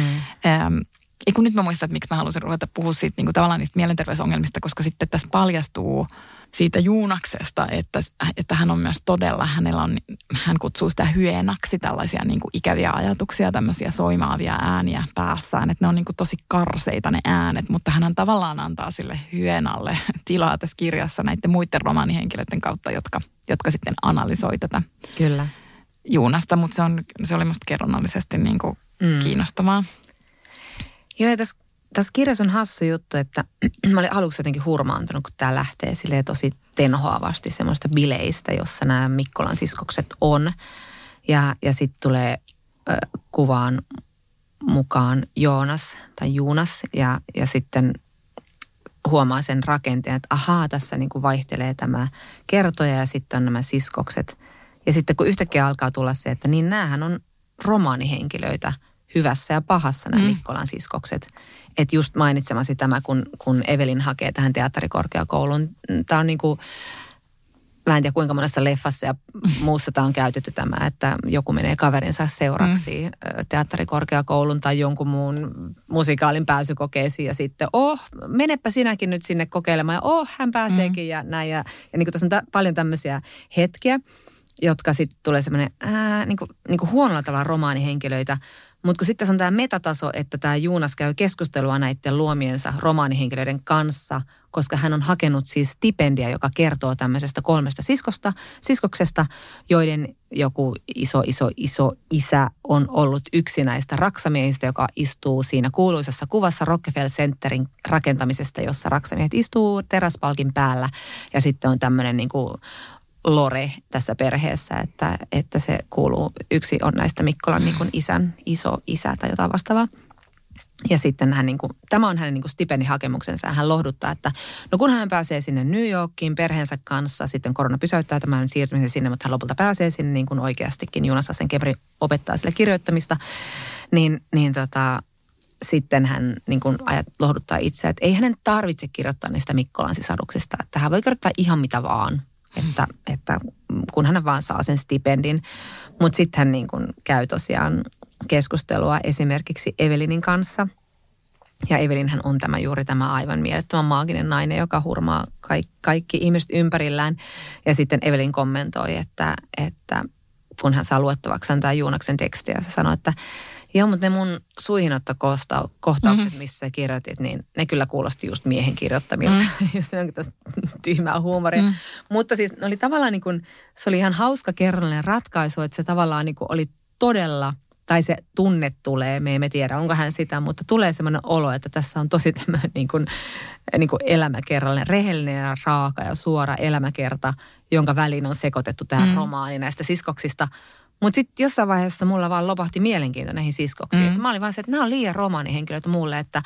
Kun nyt mä muistan, että miksi mä halusin ruveta puhua siitä niin kuin tavallaan niistä mielenterveysongelmista, koska sitten tässä paljastuu siitä Joonaksesta, että hän on myös todella, hän kutsuu sitä hyenaksi, tällaisia niin kuin ikäviä ajatuksia, tämmöisiä soimaavia ääniä päässään, että ne on niin kuin tosi karseita ne äänet, mutta hän tavallaan antaa sille hyenalle tilaa tässä kirjassa näiden muiden romaanihenkilöiden kautta, jotka sitten analysoi tätä Joonasta, mutta se oli musta kerronnallisesti niin kuin kiinnostavaa. Joo, ja tässä kirjassa on hassu juttu, että mä olin aluksi jotenkin hurmaantunut, kun tämä lähtee silleen tosi tenhoavasti semmoista bileistä, jossa nämä Mikkolan siskokset on. Ja sitten tulee kuvaan mukaan Joonas ja sitten huomaa sen rakenteen, että ahaa, tässä niin kuin vaihtelee tämä kertoja ja sitten on nämä siskokset. Ja sitten kun yhtäkkiä alkaa tulla se, että niin näähän on romaanihenkilöitä hyvässä ja pahassa nämä Mikkolan siskokset. Että just mainitsemasi tämä, kun Evelyn hakee tähän teatterikorkeakouluun. Tämä on niin kuin, mä en tiedä kuinka monessa leffassa ja muussa tämä on käytetty tämä, että joku menee kaverinsa seuraksi teatterikorkeakoulun tai jonkun muun musikaalin pääsykokeisiin ja sitten, menepä sinäkin nyt sinne kokeilemaan ja hän pääseekin ja näin. Ja niin kuin tässä on paljon tämmöisiä hetkiä, jotka sitten tulee semmoinen niin kuin huonolla tavalla romaanihenkilöitä, Mutta sitten tässä on tämä metataso, että tämä Joonas käy keskustelua näiden luomiensa romaanihenkilöiden kanssa, koska hän on hakenut siis stipendia, joka kertoo tämmöisestä 3 siskoksesta, joiden joku iso isä on ollut yksi näistä raksamiehistä, joka istuu siinä kuuluisessa kuvassa Rockefeller Centerin rakentamisesta, jossa raksamiehet istuu teräspalkin päällä ja sitten on tämmöinen niin kuin lore tässä perheessä, että se kuuluu, yksi on näistä Mikkolan niin kuin isän iso isä tai jotain vastaavaa. Ja sitten hän niin kuin, tämä on hänen niin kuin stipendihakemuksensa. Hän lohduttaa, että no kun hän pääsee sinne New Yorkiin perheensä kanssa, sitten korona pysäyttää tämän siirtymisen sinne, mutta hän lopulta pääsee sinne niin kuin oikeastikin. Joonas Asenkeveri opettaa sille kirjoittamista, niin sitten hän niin kuin lohduttaa itse, että ei hänen tarvitse kirjoittaa niistä Mikkolan sisaruksista, että hän voi kirjoittaa ihan mitä vaan. Että kun hän vaan saa sen stipendin, mutta sitten hän niin kuin käy tosiaan keskustelua esimerkiksi Evelinin kanssa. Ja Evelinhän on juuri tämä aivan mielettömän maaginen nainen, joka hurmaa kaikki ihmiset ympärillään. Ja sitten Evelin kommentoi, että kun hän saa luettavakseen tämä Joonaksen tekstiä, se sanoi, että joo, mutta ne mun suihinottokohtaukset, missä kirjoitit, niin ne kyllä kuulosti just miehen kirjoittamilta. Jos se onkin tosta tyhmää huumoria. Mutta siis oli tavallaan niin kuin, se oli ihan hauska kerrallinen ratkaisu, että se tavallaan niin kuin oli todella, tai se tunne tulee, me emme tiedä, onko hän sitä, mutta tulee semmoinen olo, että tässä on tosi tämmöinen niin kuin elämäkerrallinen, rehellinen ja raaka ja suora elämäkerta, jonka väliin on sekoitettu tämä romaani näistä siskoksista. Mutta sitten jossain vaiheessa mulla vaan lopahti mielenkiinto näihin siskoksiin. Mä olin vaan se, että nämä on liian romaanihenkilöitä mulle, että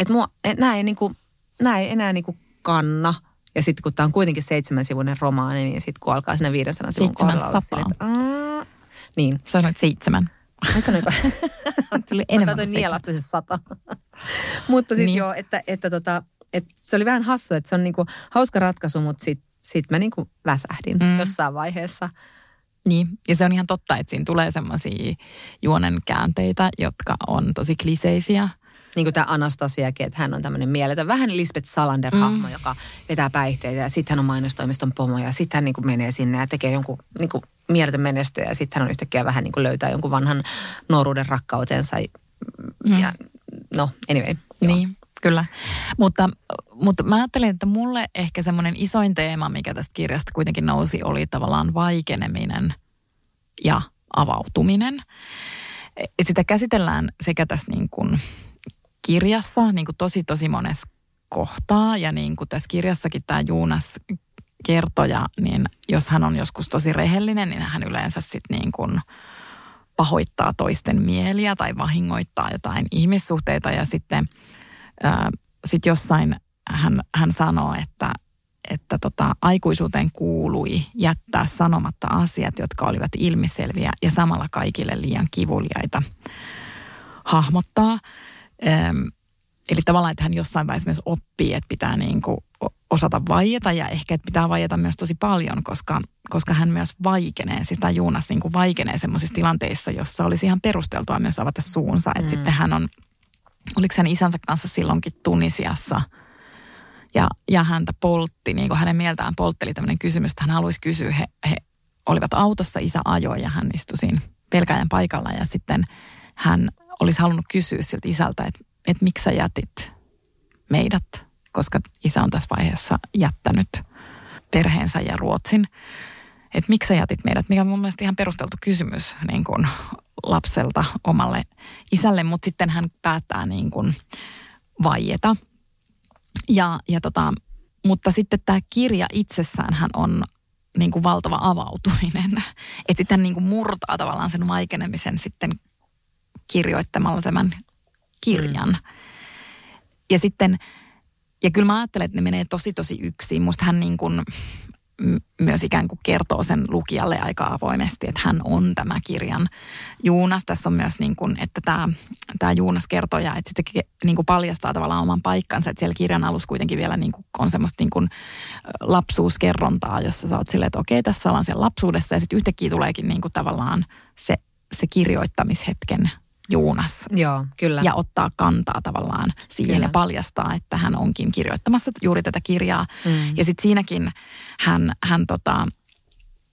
nämä ei enää niinku kanna. Ja sitten kun tämä on kuitenkin 7-sivuinen romaani, niin sitten kun alkaa siinä 500 sivun kohdalla olla sille, että niin. Sanoit 7. Mä sanoinko? Mä saatoin nielasta se 100. Mutta siis niin. Joo, että se oli vähän hassu, että se on niinku hauska ratkaisu, mutta sit mä niinku väsähdin jossain vaiheessa. Niin, ja se on ihan totta, että siinä tulee semmoisia juonen käänteitä, jotka on tosi kliseisiä. Niin kuin tämä Anastasiakin, että hän on tämmöinen mieletön, vähän Lisbeth Salander-hahmo, joka vetää päihteitä ja sitten hän on mainostoimiston pomo ja sitten hän niin kuin menee sinne ja tekee jonkun niin kuin mieletön menestyä ja sitten hän on yhtäkkiä vähän niin kuin löytää jonkun vanhan nuoruuden rakkautensa. Ja no, anyway. Joo. Niin, kyllä. Mutta mä ajattelin, että mulle ehkä semmoinen isoin teema, mikä tästä kirjasta kuitenkin nousi, oli tavallaan vaikeneminen ja avautuminen. Et sitä käsitellään sekä tässä niin kuin kirjassa niin kuin tosi monessa kohtaa. Ja niin kuin tässä kirjassakin tämä Joonas kertoja, niin jos hän on joskus tosi rehellinen, niin hän yleensä sitten niin kuin pahoittaa toisten mieliä tai vahingoittaa jotain ihmissuhteita. Ja sitten jossain hän sanoo, että aikuisuuteen kuului jättää sanomatta asiat, jotka olivat ilmiselviä ja samalla kaikille liian kivuliaita hahmottaa. Eli tavallaan, että hän jossain vaiheessa myös oppii, että pitää niin kuin osata vaieta ja ehkä, että pitää vaieta myös tosi paljon, koska hän myös vaikenee. Siis tämä Joonas niin kuin vaikenee semmoisissa tilanteissa, jossa olisi ihan perusteltua myös avata suunsa. Että sitten hän oliko hän isänsä kanssa silloinkin Tunisiassa ja häntä poltti, niin kuin hänen mieltään poltteli tämmöinen kysymys, että hän haluaisi kysyä, he olivat autossa, isä ajoi ja hän istui siinä pelkääjän paikalla ja sitten hän olisi halunnut kysyä siltä isältä, että miksi sä jätit meidät, koska isä on tässä vaiheessa jättänyt perheensä ja Ruotsin. Että miksi sä jätit meidät, mikä on mun mielestä ihan perusteltu kysymys niin kuin lapselta omalle isälle, mutta sitten hän päättää niin kuin vaieta. Mutta sitten tämä kirja itsessään hän on niin kuin valtava avautuminen. Että sitten hän niin kuin murtaa tavallaan sen vaikenemisen sitten kirjoittamalla tämän kirjan. Ja sitten, ja kyllä mä ajattelen, että ne menee tosi yksin. Musta hän niin kuin myös ikään kuin kertoo sen lukijalle aika avoimesti, että hän on tämä kirjan Joonas. Tässä on myös niin kuin, että tämä Joonas kertoja, että sitten niin kuin paljastaa tavallaan oman paikkansa. Että siellä kirjan alussa kuitenkin vielä niin kuin on semmoista niin kuin lapsuuskerrontaa, jossa sä oot silleen, että okei, tässä ollaan siellä lapsuudessa. Ja sitten yhtäkkiä tuleekin niin kuin tavallaan se kirjoittamishetken Joonas. Joo, kyllä. Ja ottaa kantaa tavallaan siihen kyllä. Ja paljastaa, että hän onkin kirjoittamassa juuri tätä kirjaa. Ja sitten siinäkin hän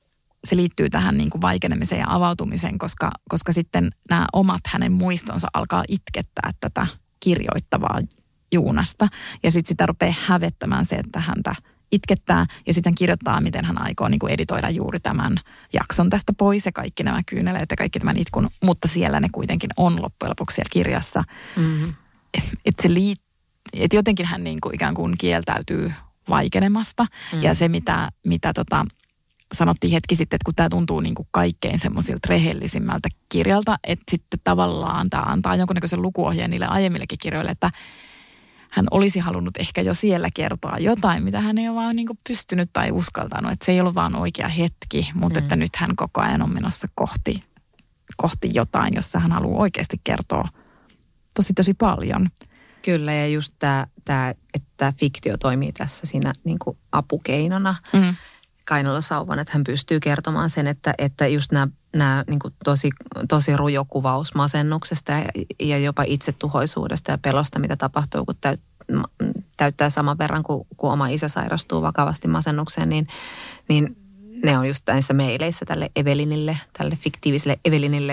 se liittyy tähän niin kuin vaikenemiseen ja avautumiseen, koska sitten nämä omat hänen muistonsa alkaa itkettää tätä kirjoittavaa Joonasta. Ja sitten sitä rupeaa hävettämään se, että häntä itkettää ja sitten kirjoittaa, miten hän aikoo niin kuin editoida juuri tämän jakson tästä pois ja kaikki nämä kyyneleet ja kaikki tämän itkun, mutta siellä ne kuitenkin on loppujen lopuksi siellä kirjassa. Mm-hmm. Että jotenkin hän niin kuin ikään kuin kieltäytyy vaikenemasta ja se mitä sanottiin hetki sitten, että kun tämä tuntuu niin kuin kaikkein semmoisilta rehellisimmältä kirjalta, että sitten tavallaan tämä antaa jonkunnäköisen lukuohjeen niille aiemmillekin kirjoille, että hän olisi halunnut ehkä jo siellä kertoa jotain, mitä hän ei ole vaan niin kuin pystynyt tai uskaltanut. Että se ei ollut vaan oikea hetki, mutta että nyt hän koko ajan on menossa kohti jotain, jossa hän haluaa oikeasti kertoa tosi paljon. Kyllä, ja just tämä että fiktio toimii tässä siinä niin kuin apukeinona kainalosauvan, että hän pystyy kertomaan sen, että just nämä niin kuin tosi rujo kuvaus masennuksesta ja jopa itsetuhoisuudesta ja pelosta, mitä tapahtuu, kun täyttää saman verran kuin oma isä sairastuu vakavasti masennukseen, niin ne on just näissä meileissä tälle Evelinille, tälle fiktiiviselle Evelinille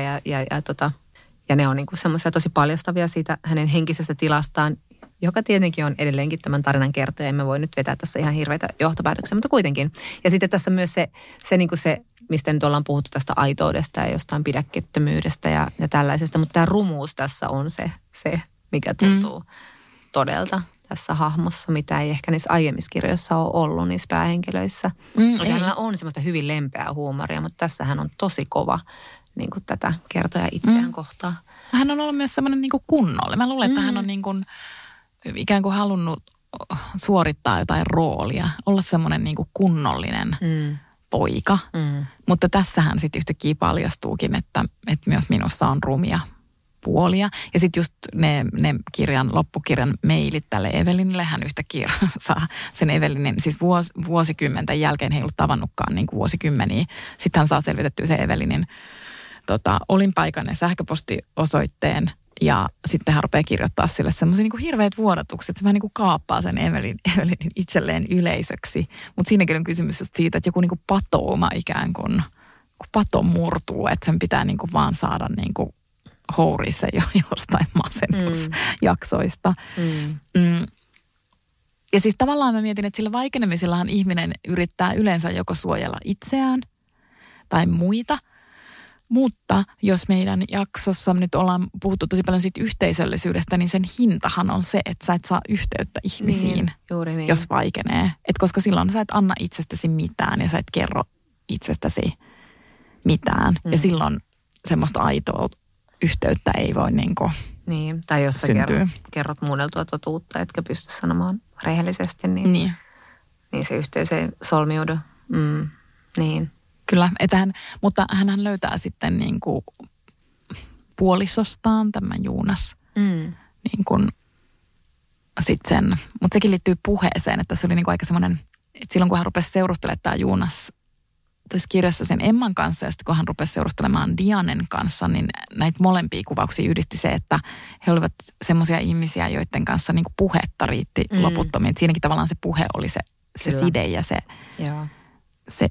ja ne on niin kuin semmoisia tosi paljastavia siitä hänen henkisestä tilastaan, joka tietenkin on edelleenkin tämän tarinan kertoja. Emme voi nyt vetää tässä ihan hirveitä johtopäätöksiä, mutta kuitenkin. Ja sitten tässä myös se mistä nyt ollaan puhuttu tästä aitoudesta ja jostain pidäkkeettömyydestä ja tällaisesta. Mutta tämä rumuus tässä on se mikä tuntuu todelta tässä hahmossa, mitä ei ehkä niissä aiemmissa kirjoissa ole ollut niissä päähenkilöissä. Hänellä on semmoista hyvin lempeää huumoria, mutta tässä hän on tosi kova niin kuin tätä kertoja itseään kohtaan. Hän on ollut myös semmoinen niin kuin kunnollinen. Mä luulen, että hän on niin kuin ikään kuin halunnut suorittaa jotain roolia, olla semmoinen niin kuin kunnollinen poika. Mutta tässähän sitten yhtäkkiä paljastuukin, että myös minussa on rumia puolia. Ja sitten just ne loppukirjan mailit tälle Evelinille, hän yhtäkkiä saa sen Evelinin, siis vuosikymmenten jälkeen he ei ollut tavannutkaan niin kuin vuosikymmeniä. Sitten hän saa selvitettyä se Evelinin olinpaikan ja sähköpostiosoitteen. Ja sitten hän rupeaa kirjoittaa sille semmoisia niin kuin hirveät vuodatukset. Se vähän niin kuin kaappaa sen Evelinin itselleen yleisöksi. Mutta siinäkin on kysymys just siitä, että joku niin kuin patouma ikään kuin, kun pato murtuu, että sen pitää niin kuin vaan saada niin kuin hourissa jostain masennusjaksoista. Ja siis tavallaan mä mietin, että sillä vaikenemisillahan ihminen yrittää yleensä joko suojella itseään tai muita. Mutta jos meidän jaksossa nyt ollaan puhuttu tosi paljon siitä yhteisöllisyydestä, niin sen hintahan on se, että sä et saa yhteyttä ihmisiin, niin. Jos vaikenee. Et koska silloin sä et anna itsestäsi mitään ja sä et kerro itsestäsi mitään. Ja silloin semmoista aitoa yhteyttä ei voi niinku niin, tai jos sä kerrot muunneltua totuutta, etkä pysty sanomaan rehellisesti, niin se yhteys ei solmiudu. Niin. Kyllä, mutta hän löytää sitten niin kuin puolisostaan tämä Joonas. Niin kuin sit sen, mutta sekin liittyy puheeseen, että se oli niin kuin aika semmoinen, että silloin kun hän rupesi seurustelemaan tämä Joonas tässä kirjassa sen Emman kanssa ja sitten kun hän rupesi seurustelemaan Dianen kanssa, niin näitä molempia kuvauksia yhdisti se, että he olivat semmoisia ihmisiä, joiden kanssa niin kuin puhetta riitti loputtomiin. Et siinäkin tavallaan se puhe oli se side ja se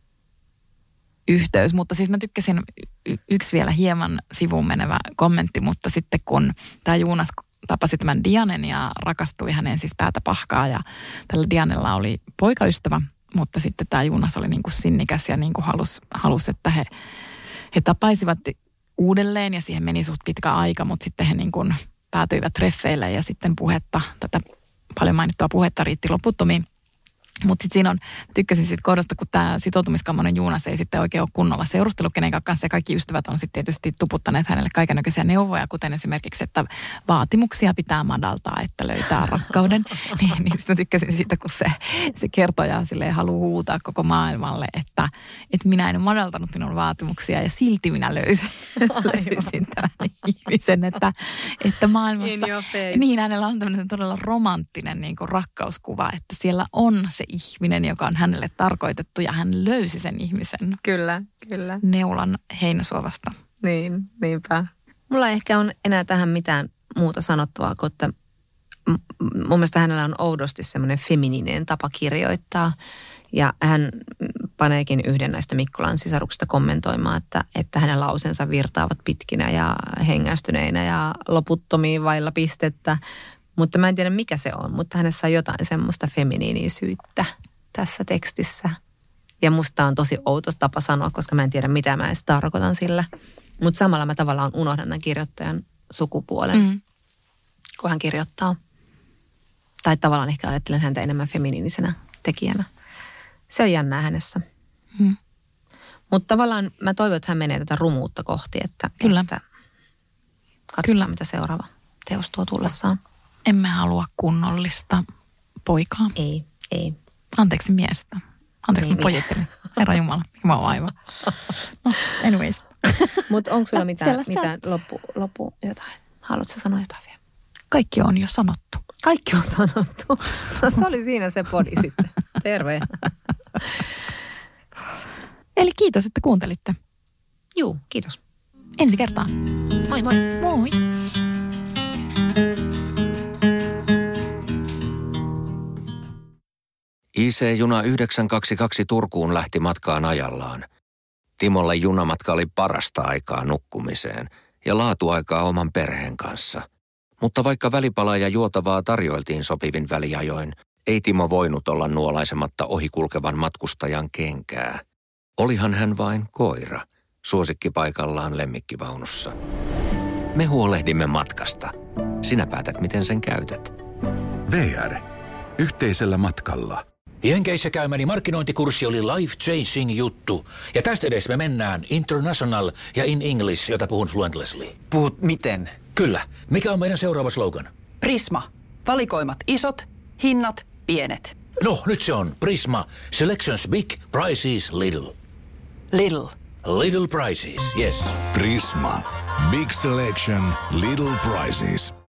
yhteys, mutta siis mä tykkäsin yksi vielä hieman sivuun menevä kommentti, mutta sitten kun tämä Joonas tapasi tämän Dianen ja rakastui häneen siis päätä pahkaa ja tällä Dianella oli poikaystävä, mutta sitten tämä Joonas oli niin kuin sinnikäs ja niin kuin halusi, että he tapaisivat uudelleen ja siihen meni suht pitkä aika, mutta sitten he niin kuin päätyivät treffeille ja sitten tätä paljon mainittua puhetta riitti loputtomiin. Mutta sitten siinä tykkäsin siitä kohdasta, kun tämä sitoutumiskammonen Joonas ei sitten oikein ole kunnolla seurustellut kenenkään kanssa ja kaikki ystävät on sitten tietysti tuputtaneet hänelle kaikennäköisiä neuvoja, kuten esimerkiksi, että vaatimuksia pitää madaltaa, että löytää rakkauden. niin sitten tykkäsin siitä, kun se kertoja silleen haluaa huutaa koko maailmalle, että minä en madaltanut minun vaatimuksia ja silti minä löysin tämän ihmisen, että maailmassa. Niin, hänellä on tämmöinen todella romanttinen niin kuin rakkauskuva, että siellä on se ihminen, joka on hänelle tarkoitettu ja hän löysi sen ihmisen. Kyllä. Neulan heinäsuovasta. Niinpä. Mulla ei ehkä on enää tähän mitään muuta sanottavaa, kun että mun mielestä hänellä on oudosti semmoinen feminiininen tapa kirjoittaa. Ja hän paneekin yhden näistä Mikkolan sisaruksista kommentoimaan, että hänen lauseensa virtaavat pitkinä ja hengästyneinä ja loputtomiin vailla pistettä. Mutta mä en tiedä mikä se on, mutta hänessä on jotain semmoista feminiinisyyttä tässä tekstissä. Ja musta on tosi outo tapa sanoa, koska mä en tiedä mitä mä edes tarkoitan sillä. Mutta samalla mä tavallaan unohdan tämän kirjoittajan sukupuolen, kun hän kirjoittaa. Tai tavallaan ehkä ajattelen häntä enemmän feminiinisenä tekijänä. Se on jännää hänessä. Mutta tavallaan mä toivon, että hän menee tätä rumuutta kohti, että katsotaan mitä seuraava teos tuo tullessaan. Emme halua kunnollista poikaa. Ei. Anteeksi miestä. Anteeksi mä pojittelin. Herra Jumala, mä oon aivan. No, anyways. Mutta onko sulla mitään loppu jotain? Haluatko sanoa jotain vielä? Kaikki on jo sanottu. Kaikki on sanottu. No se oli siinä se podi sitten. Terve. Eli kiitos, että kuuntelitte. Juu, kiitos. Ensi kertaan. Moi moi. Moi. IC-juna 922 Turkuun lähti matkaan ajallaan. Timolle junamatka oli parasta aikaa nukkumiseen ja laatuaikaa oman perheen kanssa. Mutta vaikka välipalaa ja juotavaa tarjoiltiin sopivin väliajoin, ei Timo voinut olla nuolaisematta ohikulkevan matkustajan kenkää. Olihan hän vain koira, suosikkipaikallaan lemmikkivaunussa. Me huolehdimme matkasta. Sinä päätät, miten sen käytät. VR. Yhteisellä matkalla. Jenkeissä käymäni markkinointikurssi oli life-changing juttu. Ja tästä edes me mennään international ja in English, jota puhun fluentlessly. Puhut miten? Kyllä. Mikä on meidän seuraava slogan? Prisma. Valikoimat isot, hinnat pienet. No, nyt se on Prisma. Selections big, prices little. Lidl. Little prices, yes. Prisma. Big selection, little prices.